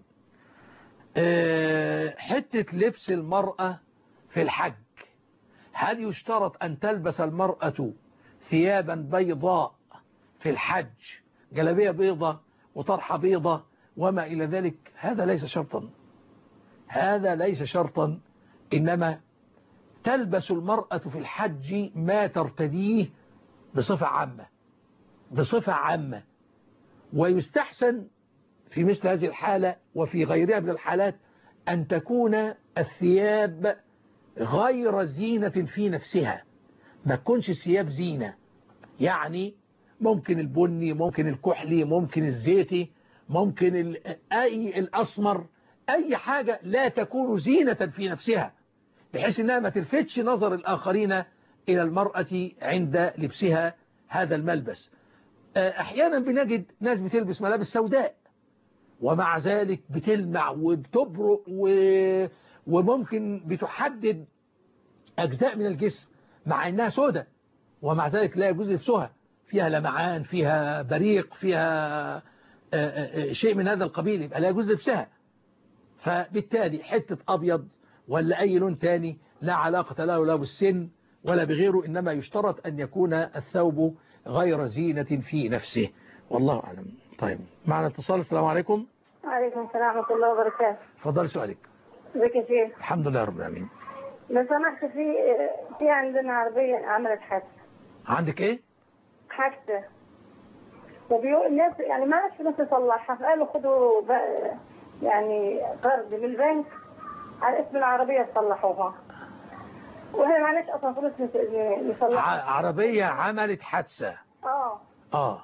أه حتة لبس المرأة في الحج، هل يشترط أن تلبس المرأة ثيابا بيضاء في الحج، جلابية بيضة وطرحة بيضة وما إلى ذلك؟ هذا ليس شرطا، هذا ليس شرطا، إنما تلبس المرأة في الحج ما ترتديه بصفة عامة، بصفة عامة. ويستحسن في مثل هذه الحالة وفي غيرها من الحالات أن تكون الثياب غير زينة في نفسها، ما تكونش ثياب زينة، يعني ممكن البني، ممكن الكحلي، ممكن الزيتي، ممكن أي الأسمر، أي حاجة لا تكون زينة في نفسها، بحيث أنها ما تلفتش نظر الآخرين إلى المرأة عند لبسها هذا الملبس. أحيانا بنجد ناس بتلبس ملابس سوداء ومع ذلك بتلمع وبتبرق وممكن بتحدد أجزاء من الجسم مع أنها سوداء، ومع ذلك لا يجوز لبسها، فيها لمعان، فيها بريق، فيها شيء من هذا القبيل، يبقى لا يجوز لبسها. فبالتالي حتة أبيض ولا أي لون تاني لا علاقة له لا بالسن ولا بغيره، إنما يشترط أن يكون الثوب غير زينة في نفسه، والله أعلم. طيب معنا اتصال. السلام عليكم. وعليكم السلام ورحمة الله وبركاته. تفضل سؤالك. ازيك يا شيخ؟ الحمد لله رب العالمين. لو سمحت، في في عندنا عربية عملت حادثة. عندك ايه؟ حادثة، وبيقول الناس يعني ما عادش فلوس يصلحها، فقالوا خدوا يعني قرض من البنك على اسم العربية تصلحوها، وهي ما عادش اصلا فلوس يصلحها. عربية عملت حادثة. اه اه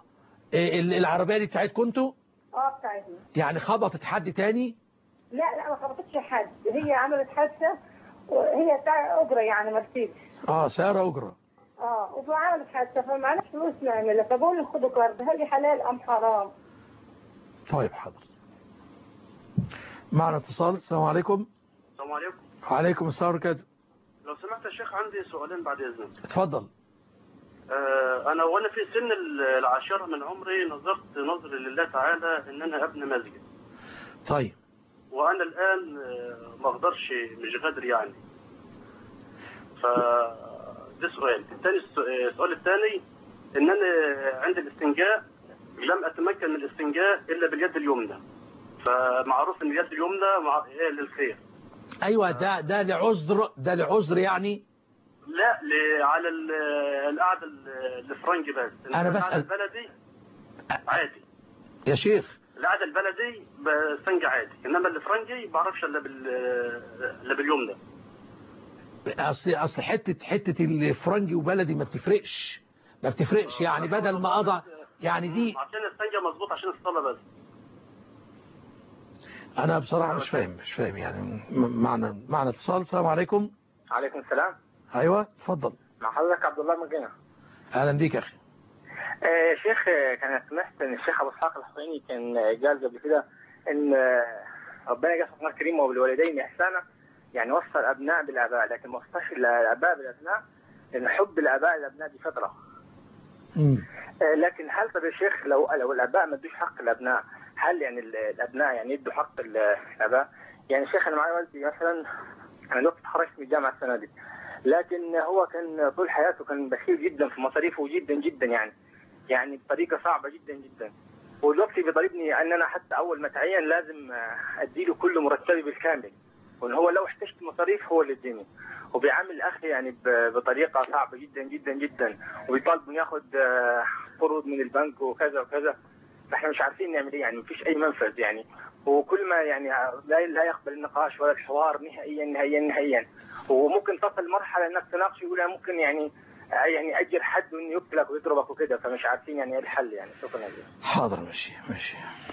إيه العربية دي بتاعتكم انتوا؟ اه بتاعتنا. يعني خبطت حد تاني؟ لا لا ما خبطتش حد، هي عملت حادثة وهي بتاع أجرة يعني مرسيدس. اه سيارة أجرة. اه وعملت حادثة فمعناش فلوس نعملها، فبقول خدوا كارد، هل حلال أم حرام؟ طيب حاضر. معنا اتصال. السلام عليكم. السلام عليكم. وعليكم السلام ورحمة الله. لو سمحت يا شيخ عندي سؤالين بعد إذنك. اتفضل. آه أنا وأنا في سن العاشرة من عمري نظرت نظر لله تعالى إن أنا أبني مسجد. طيب. وأنا الآن ما أقدرش، مش قادر يعني. ف ده سؤال. الثاني السؤال الثاني إن أنا عند الاستنجاء لم أتمكن من الاستنجاء إلا باليد اليمنى. فمعروف إن اليد اليمنى مع... للخير. أيوة ده ده لعذر ده لعذر يعني. لا ل... على القعدة الفرنجي بس. أنا بسأل. البلدي عادي. يا شيخ. القعدة البلدي بستنجى عادي، إنما الفرنجي ما بعرفش إلا بال إلا باليمنى. أصل أصل حتة حتة الفرنجي وبلدي ما بتفرقش ما بتفرقش يعني بدل ما أضع يعني دي عشان السنجة مظبوط عشان الصلاة بس. أنا بصراحة مش فاهم مش فاهم يعني معنى معنى اتصال. السلام عليكم. عليكم السلام. أيوة اتفضل. مع حضرتك عبد الله من جنة. أهلا بيك يا أخي. آه شيخ كان سمعت إن الشيخ أبو إسحاق الحسيني كان قال قبل كده إن ربنا جل في الكريم وبالوالدين إحسانا، يعني وصى الأبناء بالآباء لكن ما وصاش الآباء بالأبناء، لأن حب الآباء للأبناء دي فطرة. آه لكن هل طب يا شيخ لو لو الآباء ما ادوش حق الأبناء، هل يعني الأبناء يعني يدوا حق الآباء؟ يعني شيخ أنا معايا والدي مثلا، أنا دلوقتي اتخرجت من الجامعة السنة دي، لكن هو كان طول حياته كان بخيل جدا في مصاريفه جدا جدا يعني يعني بطريقة صعبة جدا جدا. ودلوقتي بيضربني ان انا حتى اول ما اتعين لازم اديله كل مرتبي بالكامل، وان هو لو احتجت مصاريف هو اللي اديني، وبيعامل اخي يعني بطريقة صعبة جدا جدا جدا، وبيطالب ياخد قروض من البنك وكذا وكذا. فاحنا مش عارفين نعمل ايه يعني، مفيش اي منفذ يعني، وكل ما يعني لا لا يقبل النقاش ولا الحوار نهائيا نهائيا نهائيا. وممكن تصل لمرحلة انك تناقش يقول ممكن يعني يعني اجر حد انه يقتلك ويضربك وكده، فمش عارفين يعني ايه الحل يعني. شكرا لك. حاضر ماشي ماشي.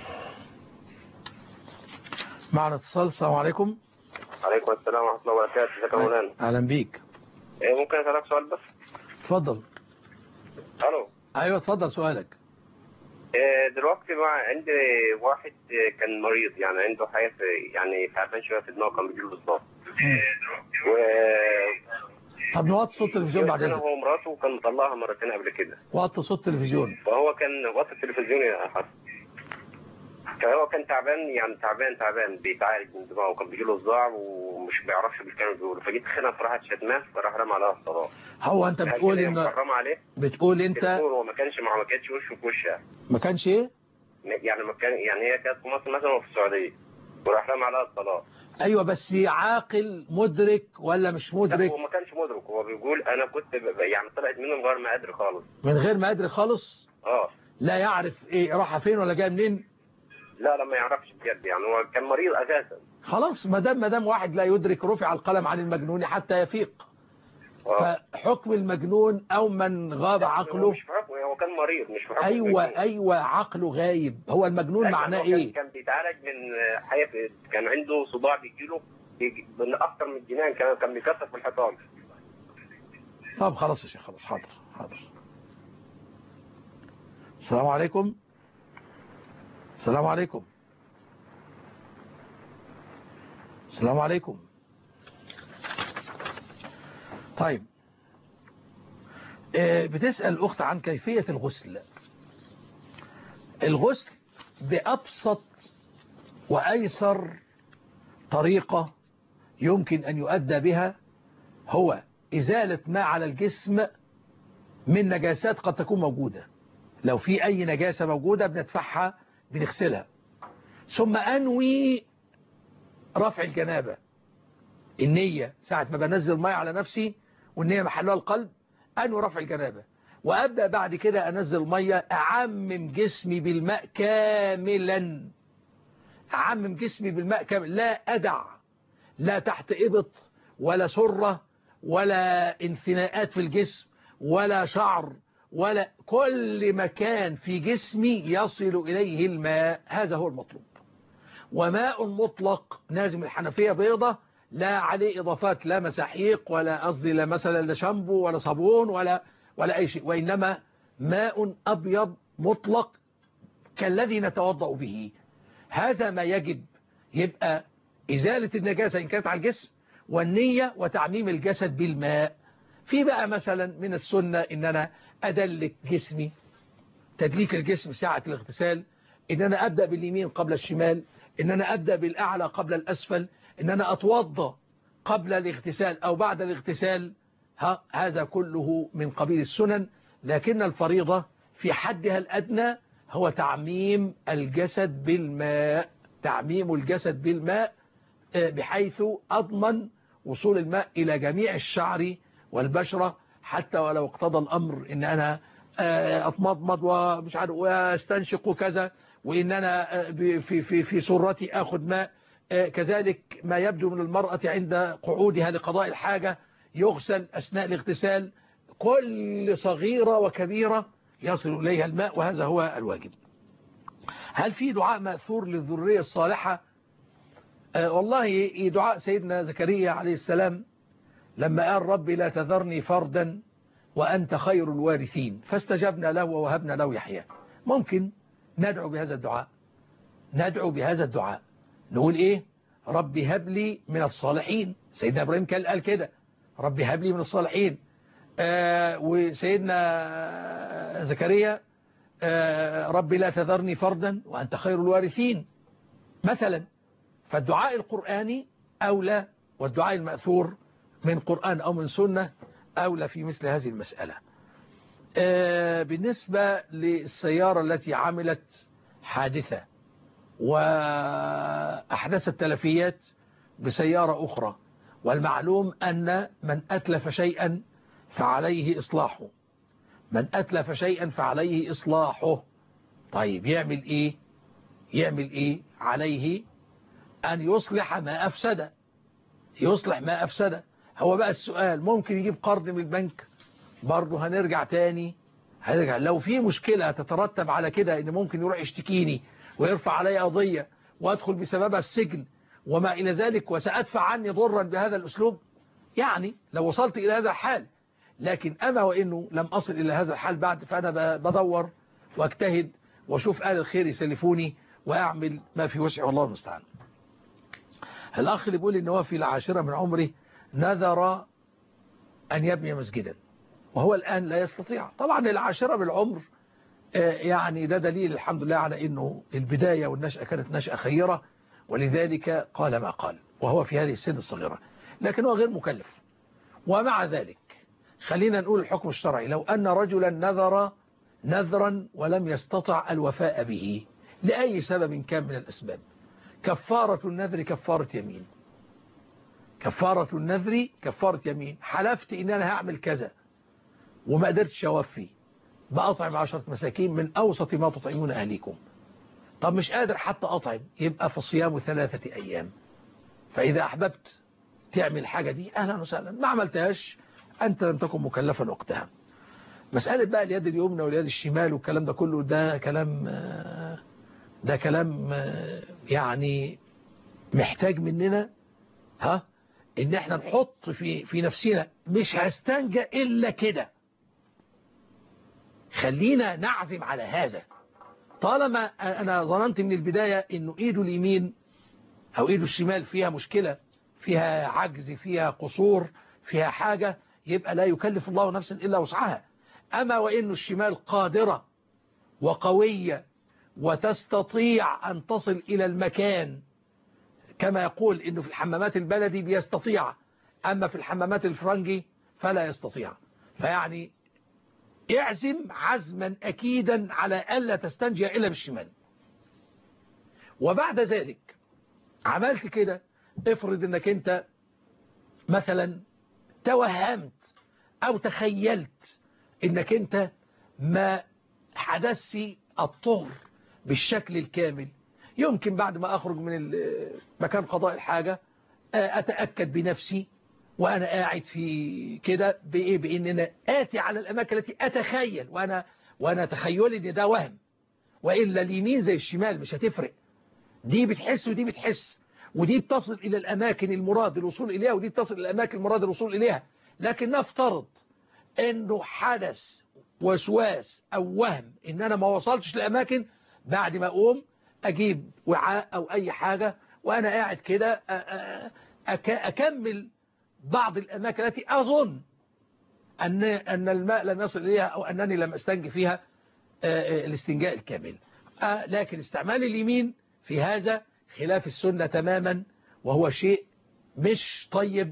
معنا اتصال. السلام عليكم. عليكم السلام ورحمه الله وبركاته. ازيك يا مولانا؟ اهلا بيك. إيه ممكن اسالك سؤال بس؟ اتفضل. الو. ايوه اتفضل سؤالك. إيه دلوقتي بقى عندي واحد كان مريض يعني عنده حاجه يعني تعبان شويه في دماغه، كان بيجيله بالظبط. و طب نوطي صوت التلفزيون بعد اذنك. هو ومراته كان مطلعها مرتين قبل كده. وطي صوت التلفزيون. فهو كان وطي التلفزيون يا حسن. فهو كان تعبان يعني تعبان تعبان بيتعالج من دماغه، وكان بيجيله صداع ومش بيعرفش بالكلام بيقوله، فجيت خنقه في راحه شتمان فراح رمى عليها الصلاه. هو انت بتقول ان رمى عليه؟ بتقول انت هو ما كانش ما كانش وشه في وشها. ما كانش ايه؟ يعني ما كان يعني هي كانت في مصر مثلا وفي السعوديه وراح رمى عليها الصلاه. ايوه بس عاقل مدرك ولا مش مدرك؟ هو ما كانش مدرك، هو بيقول انا كنت يعني طلعت منه من غير ما ادري خالص. من غير ما ادري خالص؟ اه. لا يعرف ايه راح فين ولا جاي منين؟ لا لا ما يعرفش بجد يعني، هو كان مريض اساسا. خلاص ما دام ما دام واحد لا يدرك رفع القلم عن المجنون حتى يفيق. أوه. فحكم المجنون او من غاب عقله مش في حكمه، هو كان مريض مش في حكمه. ايوه المجنون. ايوه عقله غايب. هو المجنون معناه ايه؟ كان بيتعالج من حياة، كان عنده صداع بيجيله من اكتر من الجنان، كان كان بيكسر في الحيطان. طب خلاص يا شيخ خلاص. حاضر حاضر. السلام عليكم. السلام عليكم. السلام عليكم. طيب بتسأل أخت عن كيفية الغسل. الغسل بأبسط وأيسر طريقة يمكن أن يؤدى بها هو إزالة ما على الجسم من نجاسات قد تكون موجودة. لو في أي نجاسة موجودة بندفعها بنغسلها، ثم أنوي رفع الجنابة. النية ساعة ما بنزل مية على نفسي والنية محلها القلب أنوي رفع الجنابة، وأبدأ بعد كده أنزل مية أعمم جسمي بالماء كاملا. أعمم جسمي بالماء كاملا، لا أدع لا تحت إبط ولا سرة ولا انثناءات في الجسم ولا شعر ولا كل مكان في جسمي يصل إليه الماء، هذا هو المطلوب. وماء مطلق نازم الحنفية بيضة لا عليه إضافات، لا مساحيق ولا قصدي لا مثلا لا شامبو ولا صابون ولا ولا أي شيء، وإنما ماء أبيض مطلق كالذي نتوضأ به. هذا ما يجب، يبقى إزالة النجاسة إن كانت على الجسم، والنية وتعميم الجسد بالماء. في بقى مثلا من السنة إن أنا أدلك جسمي، تدليك الجسم ساعة الاغتسال، إن أنا أبدأ باليمين قبل الشمال، إن أنا أبدأ بالأعلى قبل الأسفل، إن أنا أتوضأ قبل الاغتسال أو بعد الاغتسال. ها هذا كله من قبيل السنن، لكن الفريضة في حدها الأدنى هو تعميم الجسد بالماء، تعميم الجسد بالماء بحيث أضمن وصول الماء إلى جميع الشعر والبشرة، حتى ولو اقتضى الأمر إن أنا أتمضمض ومش عارف واستنشق وكذا، وإن أنا في في في سرتي آخذ ماء. كذلك ما يبدو من المرأة عند قعودها لقضاء الحاجة يغسل أثناء الاغتسال. كل صغيرة وكبيرة يصل إليها الماء، وهذا هو الواجب. هل في دعاء مأثور للذرية الصالحة؟ آه والله دعاء سيدنا زكريا عليه السلام لما قال ربي لا تذرني فردا وأنت خير الوارثين، فاستجبنا له ووهبنا له يحيى. ممكن ندعو بهذا الدعاء، ندعو بهذا الدعاء نقول إيه؟ ربي هب لي من الصالحين. سيدنا إبراهيم كان قال كده، ربي هب لي من الصالحين. آه وسيدنا زكريا آه ربي لا تذرني فردا وأنت خير الوارثين مثلا. فالدعاء القرآني أولى، والدعاء المأثور من قرآن أو من سنة أولى في مثل هذه المسألة. آه بالنسبة للسيارة التي عملت حادثة وأحدثت تلفيات بسيارة أخرى، والمعلوم أن من أتلف شيئا فعليه إصلاحه، من أتلف شيئا فعليه إصلاحه. طيب يعمل إيه؟ يعمل إيه؟ عليه أن يصلح ما أفسد، يصلح ما أفسد. هو بقى السؤال، ممكن يجيب قرض من البنك؟ برضه هنرجع تاني، هنرجع لو في مشكلة تترتب على كده إن ممكن يروح يشتكيني ويرفع علي قضية وأدخل بسببها السجن وما إلى ذلك، وسأدفع عني ضرا بهذا الأسلوب، يعني لو وصلت إلى هذا الحال. لكن أما وإنه لم أصل إلى هذا الحال بعد، فأنا بدور واجتهد واشوف آل الخير يسلفوني وأعمل ما في وسعي، والله المستعان. الأخ اللي بيقول إن هو في العاشرة من عمره نذر أن يبني مسجدا وهو الآن لا يستطيع. طبعا العاشرة بالعمر يعني ده دليل الحمد لله على أنه البداية والنشأة كانت نشأة خيرة، ولذلك قال ما قال وهو في هذه السن الصغيرة، لكن هو غير مكلف. ومع ذلك خلينا نقول الحكم الشرعي، لو أن رجلا نذر نذرا ولم يستطع الوفاء به لأي سبب كان من الأسباب، كفارة النذر كفارة يمين، كفارة النذر كفارة يمين. حلفت إن أنا هعمل كذا وما قدرتش أوفي، بأطعم عشرة مساكين من أوسط ما تطعمون أهليكم. طب مش قادر حتى أطعم، يبقى فصيام ثلاثة أيام. فإذا أحببت تعمل الحاجة دي أهلا وسهلا، ما عملتهاش أنت لم تكن مكلفا وقتها. مسألة بقى اليد اليمنى واليد الشمال والكلام ده كله، ده كلام ده كلام يعني محتاج مننا ها إن احنا نحط في في نفسنا مش هستنجى إلا كده. خلينا نعزم على هذا. طالما أنا ظننت من البداية إنه إيده اليمين أو إيده الشمال فيها مشكلة، فيها عجز، فيها قصور، فيها حاجة، يبقى لا يكلف الله نفسا إلا وسعها. أما وإنه الشمال قادرة وقوية وتستطيع أن تصل إلى المكان، كما يقول إنه في الحمامات البلدي بيستطيع، أما في الحمامات الفرنجي فلا يستطيع. فيعني اعزم عزما أكيدا على ألا تستنجي إلا بالشمال. وبعد ذلك عملت كده، افرض انك انت مثلا توهمت او تخيلت انك انت ما حدثي الطهر بالشكل الكامل، يمكن بعد ما اخرج من مكان قضاء الحاجة اتأكد بنفسي وأنا قاعد في كده بإيه بإن أنا آتي على الأماكن التي أتخيل وأنا وأنا تخيلي إن ده وهم، وإلا اليمين زي الشمال مش هتفرق، دي بتحس ودي بتحس، ودي بتصل إلى الأماكن المراد الوصول إليها ودي بتصل إلى الأماكن المراد الوصول إليها. لكن نفترض إنه حدث وسواس أو وهم إن أنا ما وصلتش لأماكن، بعد ما أقوم أجيب وعاء أو أي حاجة وأنا قاعد كده أكمل بعض الأماكن التي أظن أن أن الماء لم يصل إليها أو أنني لم أستنجي فيها الاستنجاء الكامل. لكن استعمال اليمين في هذا خلاف السنة تماما، وهو شيء مش طيب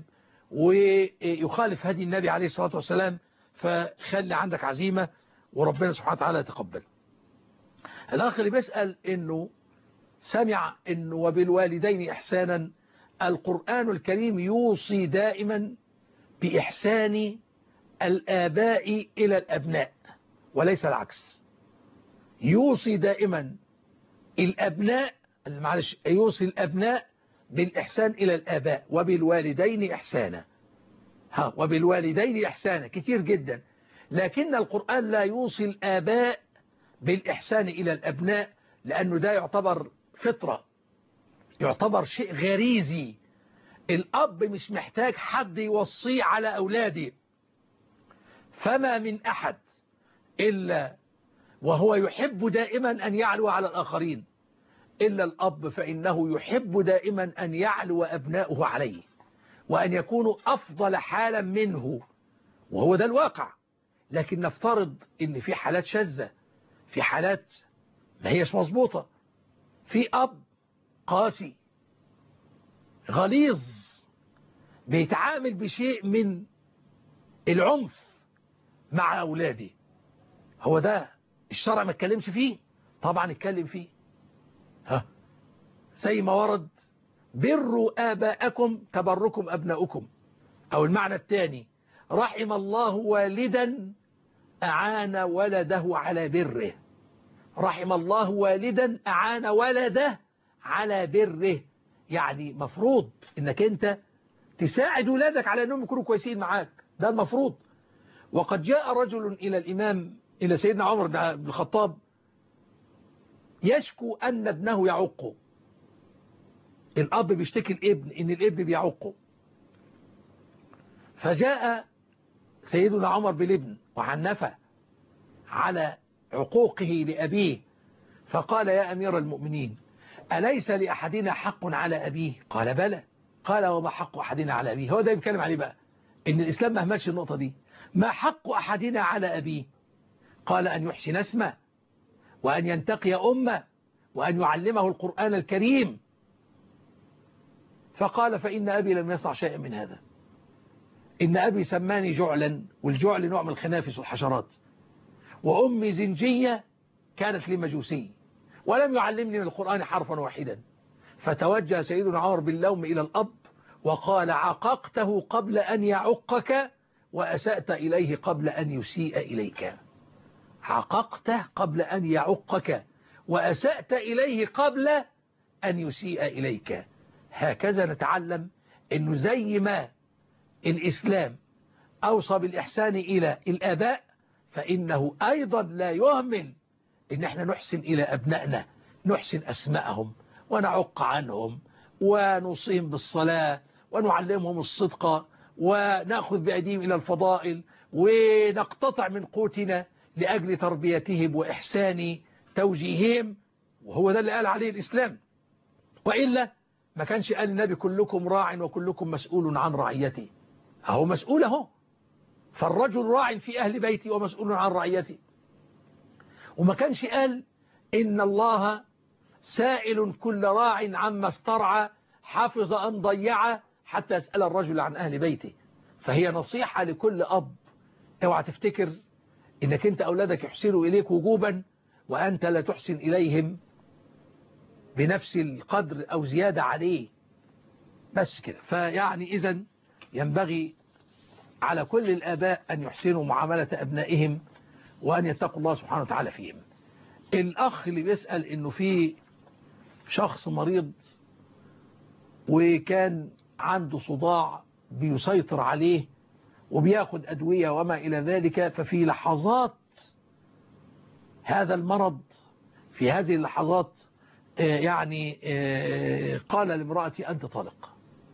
ويخالف هدي النبي عليه الصلاة والسلام، فخلي عندك عزيمة وربنا سبحانه وتعالى يتقبل. الأخ اللي بيسأل إنه سمع إنه وبالوالدين إحسانا، القرآن الكريم يوصي دائما بإحسان الآباء إلى الأبناء وليس العكس. يوصي دائما الأبناء معلش يوصي الأبناء بالإحسان إلى الآباء وبالوالدين إحسانا. ها وبالوالدين إحسانا كتير جدا، لكن القرآن لا يوصي الآباء بالإحسان إلى الأبناء، لأنه ده يعتبر فطرة، يعتبر شيء غريزي. الأب مش محتاج حد يوصيه على أولاده، فما من أحد إلا وهو يحب دائما أن يعلو على الآخرين إلا الأب، فإنه يحب دائما أن يعلو أبناؤه عليه وأن يكونوا أفضل حالا منه، وهو ده الواقع. لكن نفترض إن في حالات شاذة، في حالات ما هيش مظبوطة، في أب قاسي غليظ بيتعامل بشيء من العنف مع أولاده، هو ده الشرع ما اتكلمش فيه؟ طبعا اتكلم فيه. ها زي ما ورد بروا آباءكم تبركم أبناؤكم، أو المعنى الثاني رحم الله والدا أعان ولده على بره. رحم الله والدا أعان ولده على بره، يعني مفروض انك انت تساعد ولادك على انهم يكونوا كويسين معاك، ده المفروض. وقد جاء رجل إلى الإمام إلى سيدنا عمر بن الخطاب يشكو أن ابنه يعقه. الأب بيشتكي الابن إن الابن بيعقه، فجاء سيدنا عمر بالابن وعنفه على عقوقه لأبيه، فقال يا أمير المؤمنين أليس لأحدنا حق على أبيه؟ قال بلى. قال وما حق أحدنا على أبيه؟ هو ده يتكلم عليه بقى، إن الإسلام ما أهملش النقطة دي. ما حق أحدنا على أبيه؟ قال أن يحسن اسمه وأن ينتقي أمه وأن يعلمه القرآن الكريم. فقال فإن أبي لم يصنع شيئا من هذا، إن أبي سماني جعلا، والجعل نوع من الخنافس والحشرات، وأمي زنجية كانت لي مجوسي، ولم يعلمني من القرآن حرفا واحدا. فتوجه سيدنا عمر باللوم إلى الأب وقال عققته قبل أن يعقك وأسأت إليه قبل أن يسيء إليك. عققته قبل أن يعقك وأسأت إليه قبل أن يسيء إليك. هكذا نتعلم أنه زي ما الإسلام أوصى بالإحسان إلى الآباء، فإنه أيضا لا يهمل إن احنا نحسن إلى أبنائنا، نحسن أسماءهم ونعق عنهم ونوصيهم بالصلاة ونعلمهم الصدق ونأخذ بأيديهم إلى الفضائل ونقتطع من قوتنا لأجل تربيتهم وإحسان توجيههم، وهو ده اللي قال عليه الإسلام. وإلا ما كانش قال النبي كلكم راع وكلكم مسؤول عن رعيته. أهو مسؤول أهو، فالرجل راع في أهل بيتي ومسؤول عن رعيته. وما كانش قال إن الله سائل كل راع عما استرعى حافظ أن ضيع حتى يسأل الرجل عن أهل بيته. فهي نصيحة لكل أب، اوعى تفتكر إنك أنت أولادك يحسنوا إليك وجوبا وأنت لا تحسن إليهم بنفس القدر أو زيادة عليه، بس كده. فيعني إذن ينبغي على كل الآباء أن يحسنوا معاملة أبنائهم وأن يتقوا الله سبحانه وتعالى فيهم. الأخ اللي بيسأل إنه في شخص مريض وكان عنده صداع بيسيطر عليه وبياخد أدوية وما إلى ذلك، ففي لحظات هذا المرض، في هذه اللحظات يعني قال لامرأتي أنت طالق.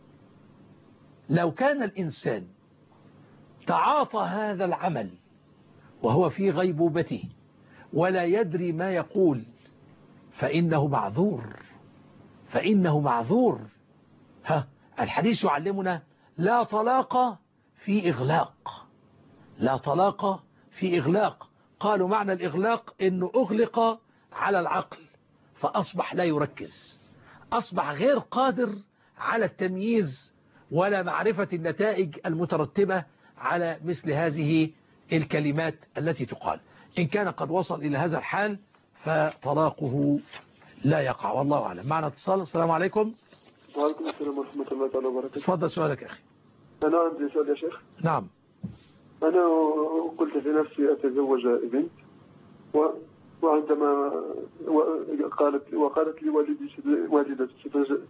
لو كان الإنسان تعاطى هذا العمل وهو في غيبوبته ولا يدري ما يقول فإنه معذور، فإنه معذور. ها الحديث يعلمنا لا طلاق في إغلاق، لا طلاق في إغلاق. قالوا معنى الإغلاق إنه أغلق على العقل فأصبح لا يركز، أصبح غير قادر على التمييز ولا معرفة النتائج المترتبة على مثل هذه الكلمات التي تقال. إن كان قد وصل إلى هذا الحال فطلاقه لا يقع، والله أعلم. معنا اتصال. السلام عليكم. وعليكم السلام ورحمة الله تعالى وبركاته. تفضل سؤالك يا أخي. أنا عندي سؤال يا شيخ. نعم. أنا قلت في نفسي أتزوج بنت، و... وعندما قالت وقالت لي والدي والدتي ستزوج.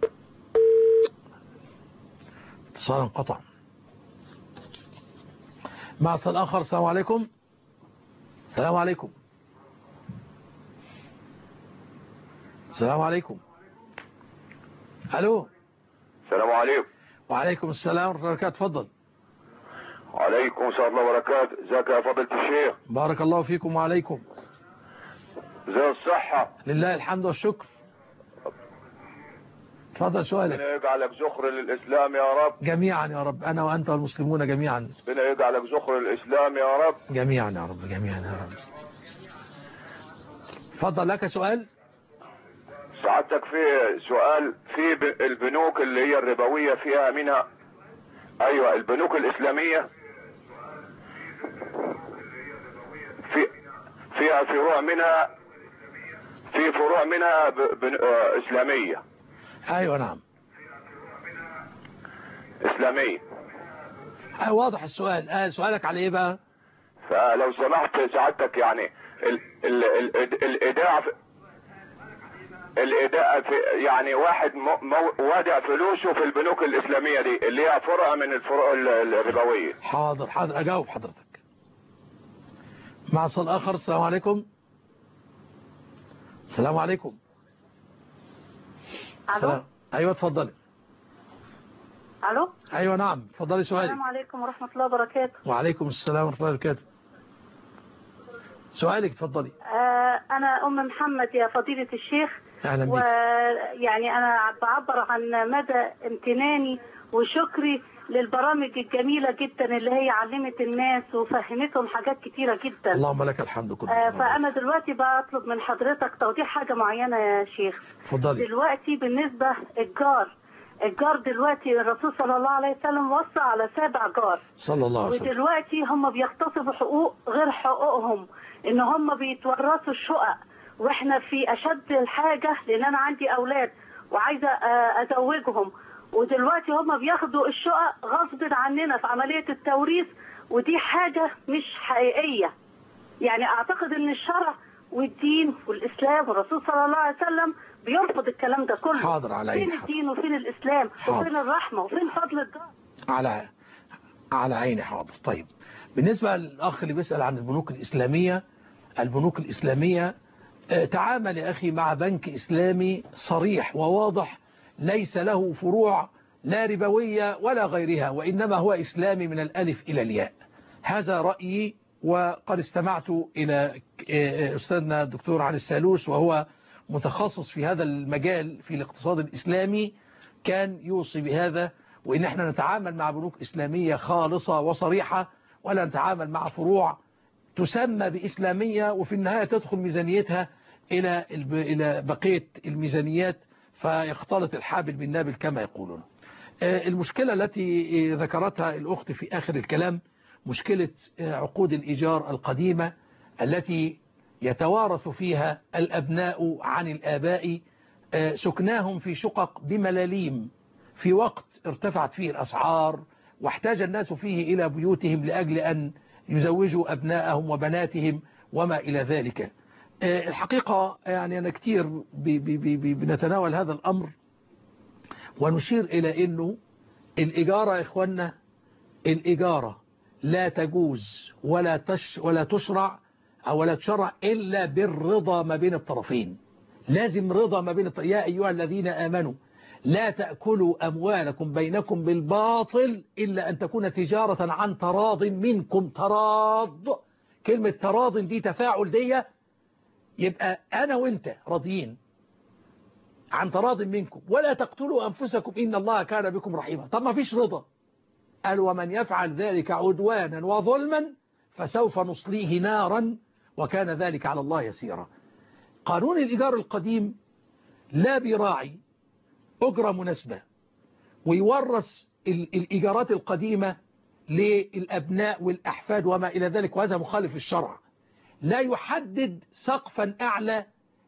اتصال انقطع. مع اتصال آخر. السلام عليكم. السلام عليكم. السلام عليكم. الو. السلام عليكم. وعليكم السلام ورحمة الله وبركاته. تفضل. وعليكم السلام ورحمة الله وبركاته. ازيك يا فضيلة الشيخ؟ بارك الله فيكم. وعليكم. ازي الصحة؟ لله الحمد والشكر. تفضل سؤالك. ربنا يجعلك ذخر للإسلام يا رب. جميعا يا رب، أنا وأنت والمسلمون جميعا. ربنا يجعلك ذخر للإسلام يا رب. جميعا يا رب، جميعا يا رب. تفضل لك سؤال. سعادتك في سؤال في البنوك اللي هي الربوية فيها منها، ايوه البنوك الاسلامية في فيها فروع منها، في فروع منها بن... آه اسلامية. ايوه نعم اسلامية. آه واضح السؤال. آه سؤالك على ايه بقى؟ فلو سمحت سعادتك يعني ال... ال... ال... الايداع في... الإداء في يعني واحد مو وادع فلوسه في البنوك الإسلامية دي اللي هي فرع من الفروع الربوية. حاضر حاضر أجاوب حضرتك. مع اتصال آخر. السلام عليكم. السلام عليكم. الو. أيوة اتفضلي. الو. أيوة نعم اتفضلي سؤالك. السلام عليكم ورحمة الله وبركاته. وعليكم السلام ورحمة الله وبركاته. سؤالك اتفضلي. آه أنا أم محمد يا فضيلة الشيخ. أهلا بك. ويعني أنا بعبر عن مدى امتناني وشكري للبرامج الجميلة جدا اللي هي علمت الناس وفهمتهم حاجات كتيرة جدا. اللهم لك الحمد كله. آه فأنا دلوقتي بطلب من حضرتك توضيح حاجة معينة يا شيخ. اتفضلي. دلوقتي بالنسبة الجار الجار دلوقتي الرسول صلى الله عليه وسلم وصى على سابع جار صلى الله عليه وسلم، ودلوقتي هم بيغتصبوا حقوق غير حقوقهم، ان هم بيتورثوا الشقق، واحنا في اشد الحاجة لان انا عندي اولاد وعايزة ازوجهم، ودلوقتي هم بياخدوا الشقق غصب عننا في عملية التوريث، ودي حاجة مش حقيقية. يعني اعتقد ان الشرع والدين والاسلام والرسول صلى الله عليه وسلم بيرفض الكلام ده كله. حاضر على فين الدين وفين الاسلام حاضر. وفين الرحمة وفين فضل الجار؟ على على عيني. حاضر. طيب بالنسبة للأخ اللي بيسأل عن البنوك الإسلامية، البنوك الإسلامية تعامل يا أخي مع بنك إسلامي صريح وواضح، ليس له فروع لا ربوية ولا غيرها، وإنما هو إسلامي من الألف إلى الياء. هذا رأيي، وقد استمعت إلى أستاذنا الدكتور علي السالوس وهو متخصص في هذا المجال في الاقتصاد الإسلامي، كان يوصي بهذا، وإن احنا نتعامل مع بنوك إسلامية خالصة وصريحة، ولا نتعامل مع فروع تسمى بإسلامية وفي النهاية تدخل ميزانيتها إلى إلى بقية الميزانيات، فيختلط الحابل بالنابل كما يقولون. المشكلة التي ذكرتها الأخت في آخر الكلام مشكلة عقود الإيجار القديمة التي يتوارث فيها الأبناء عن الآباء سكناهم في شقق بملاليم في وقت ارتفعت فيه الأسعار واحتاج الناس فيه إلى بيوتهم لأجل أن يزوجوا أبناءهم وبناتهم وما إلى ذلك. الحقيقة يعني أنا كتير بنتناول هذا الأمر ونشير إلى أنه الإجارة يا إخوانا، الإجارة لا تجوز ولا تش ولا تشرع أو ولا تشرع إلا بالرضا ما بين الطرفين. لازم رضا ما بين الطرفين. يا أيها الذين آمنوا لا تأكلوا أموالكم بينكم بالباطل إلا أن تكون تجارة عن تراض منكم. تراض، كلمة تراض دي تفاعل دي، يبقى أنا وإنت راضيين عن تراض منكم. ولا تقتلوا أنفسكم إن الله كان بكم رحيما. طب ما فيش رضا، قال ومن يفعل ذلك عدوانا وظلما فسوف نصليه نارا وكان ذلك على الله يسيرا. قانون الإيجار القديم لا بيراعي أجرة مناسبة ويورث الإيجارات القديمة للأبناء والأحفاد وما إلى ذلك، وهذا مخالف للشرع. لا يحدد سقفا أعلى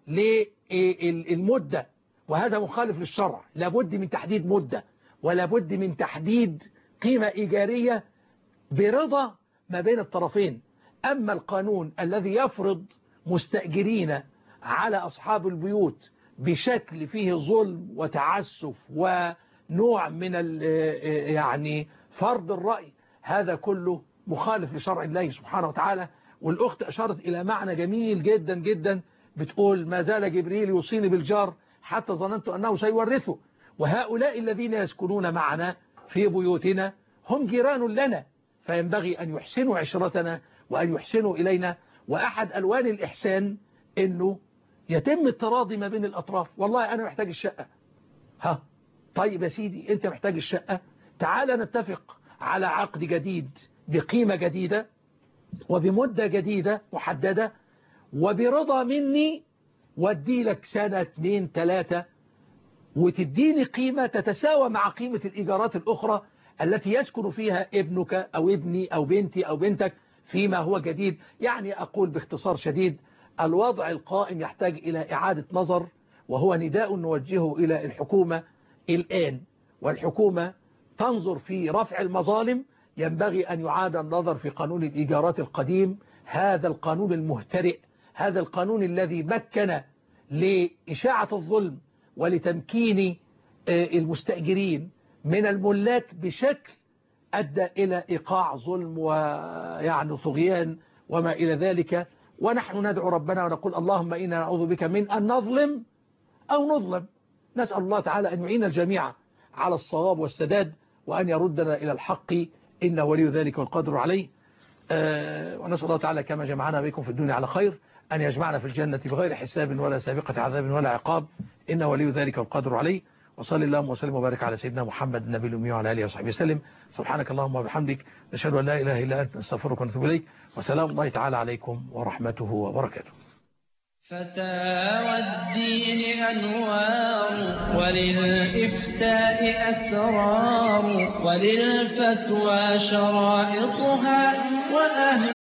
للمدة، وهذا مخالف للشرع. لابد من تحديد مدة، ولابد من تحديد قيمة إيجارية برضا ما بين الطرفين. أما القانون الذي يفرض مستأجرين على أصحاب البيوت بشكل فيه ظلم وتعسف ونوع من يعني فرض الرأي، هذا كله مخالف لشرع الله سبحانه وتعالى. والأخت أشارت إلى معنى جميل جدا جدا، بتقول ما زال جبريل يوصيني بالجار حتى ظننت أنه سيورثه. وهؤلاء الذين يسكنون معنا في بيوتنا هم جيران لنا، فينبغي أن يحسنوا عشرتنا وأن يحسنوا إلينا. وأحد ألوان الإحسان أنه يتم التراضي ما بين الأطراف. والله أنا محتاج الشقة، ها طيب يا سيدي أنت محتاج الشقة، تعال نتفق على عقد جديد بقيمة جديدة وبمدة جديدة محددة وبرضا مني، وادي لك سنة اتنين تلاتة وتديني قيمة تتساوى مع قيمة الإيجارات الأخرى التي يسكن فيها ابنك أو ابني أو بنتي أو بنتك فيما هو جديد. يعني أقول باختصار شديد، الوضع القائم يحتاج إلى إعادة نظر، وهو نداء نوجهه إلى الحكومة الآن، والحكومة تنظر في رفع المظالم. ينبغي أن يعاد النظر في قانون الإيجارات القديم، هذا القانون المهترئ، هذا القانون الذي مكن لإشاعة الظلم ولتمكين المستأجرين من الملاك بشكل أدى إلى إيقاع ظلم ويعني طغيان وما إلى ذلك. ونحن ندعو ربنا ونقول اللهم إنا نعوذ بك من أن نظلم أو نظلم. نسأل الله تعالى أن يعين الجميع على الصواب والسداد، وأن يردنا إلى الحق إنه ولي ذلك والقدر عليه. أه ونسأل الله تعالى كما جمعنا بكم في الدنيا على خير أن يجمعنا في الجنة بغير حساب ولا سابقة عذاب ولا عقاب، إنه ولي ذلك والقدر عليه. وصلى اللهم وسلم وبارك على سيدنا محمد النبي الأمي وعلى آله وصحبه وسلم. سبحانك اللهم وبحمدك، نشهد أن لا إله إلا أنت، نستغفرك ونتوب إليك، وسلام الله تعالى عليكم ورحمته وبركاته. فتاوى الدين أنوار، وللإفتاء أسرار، وللفتوى شرائطها، وأهل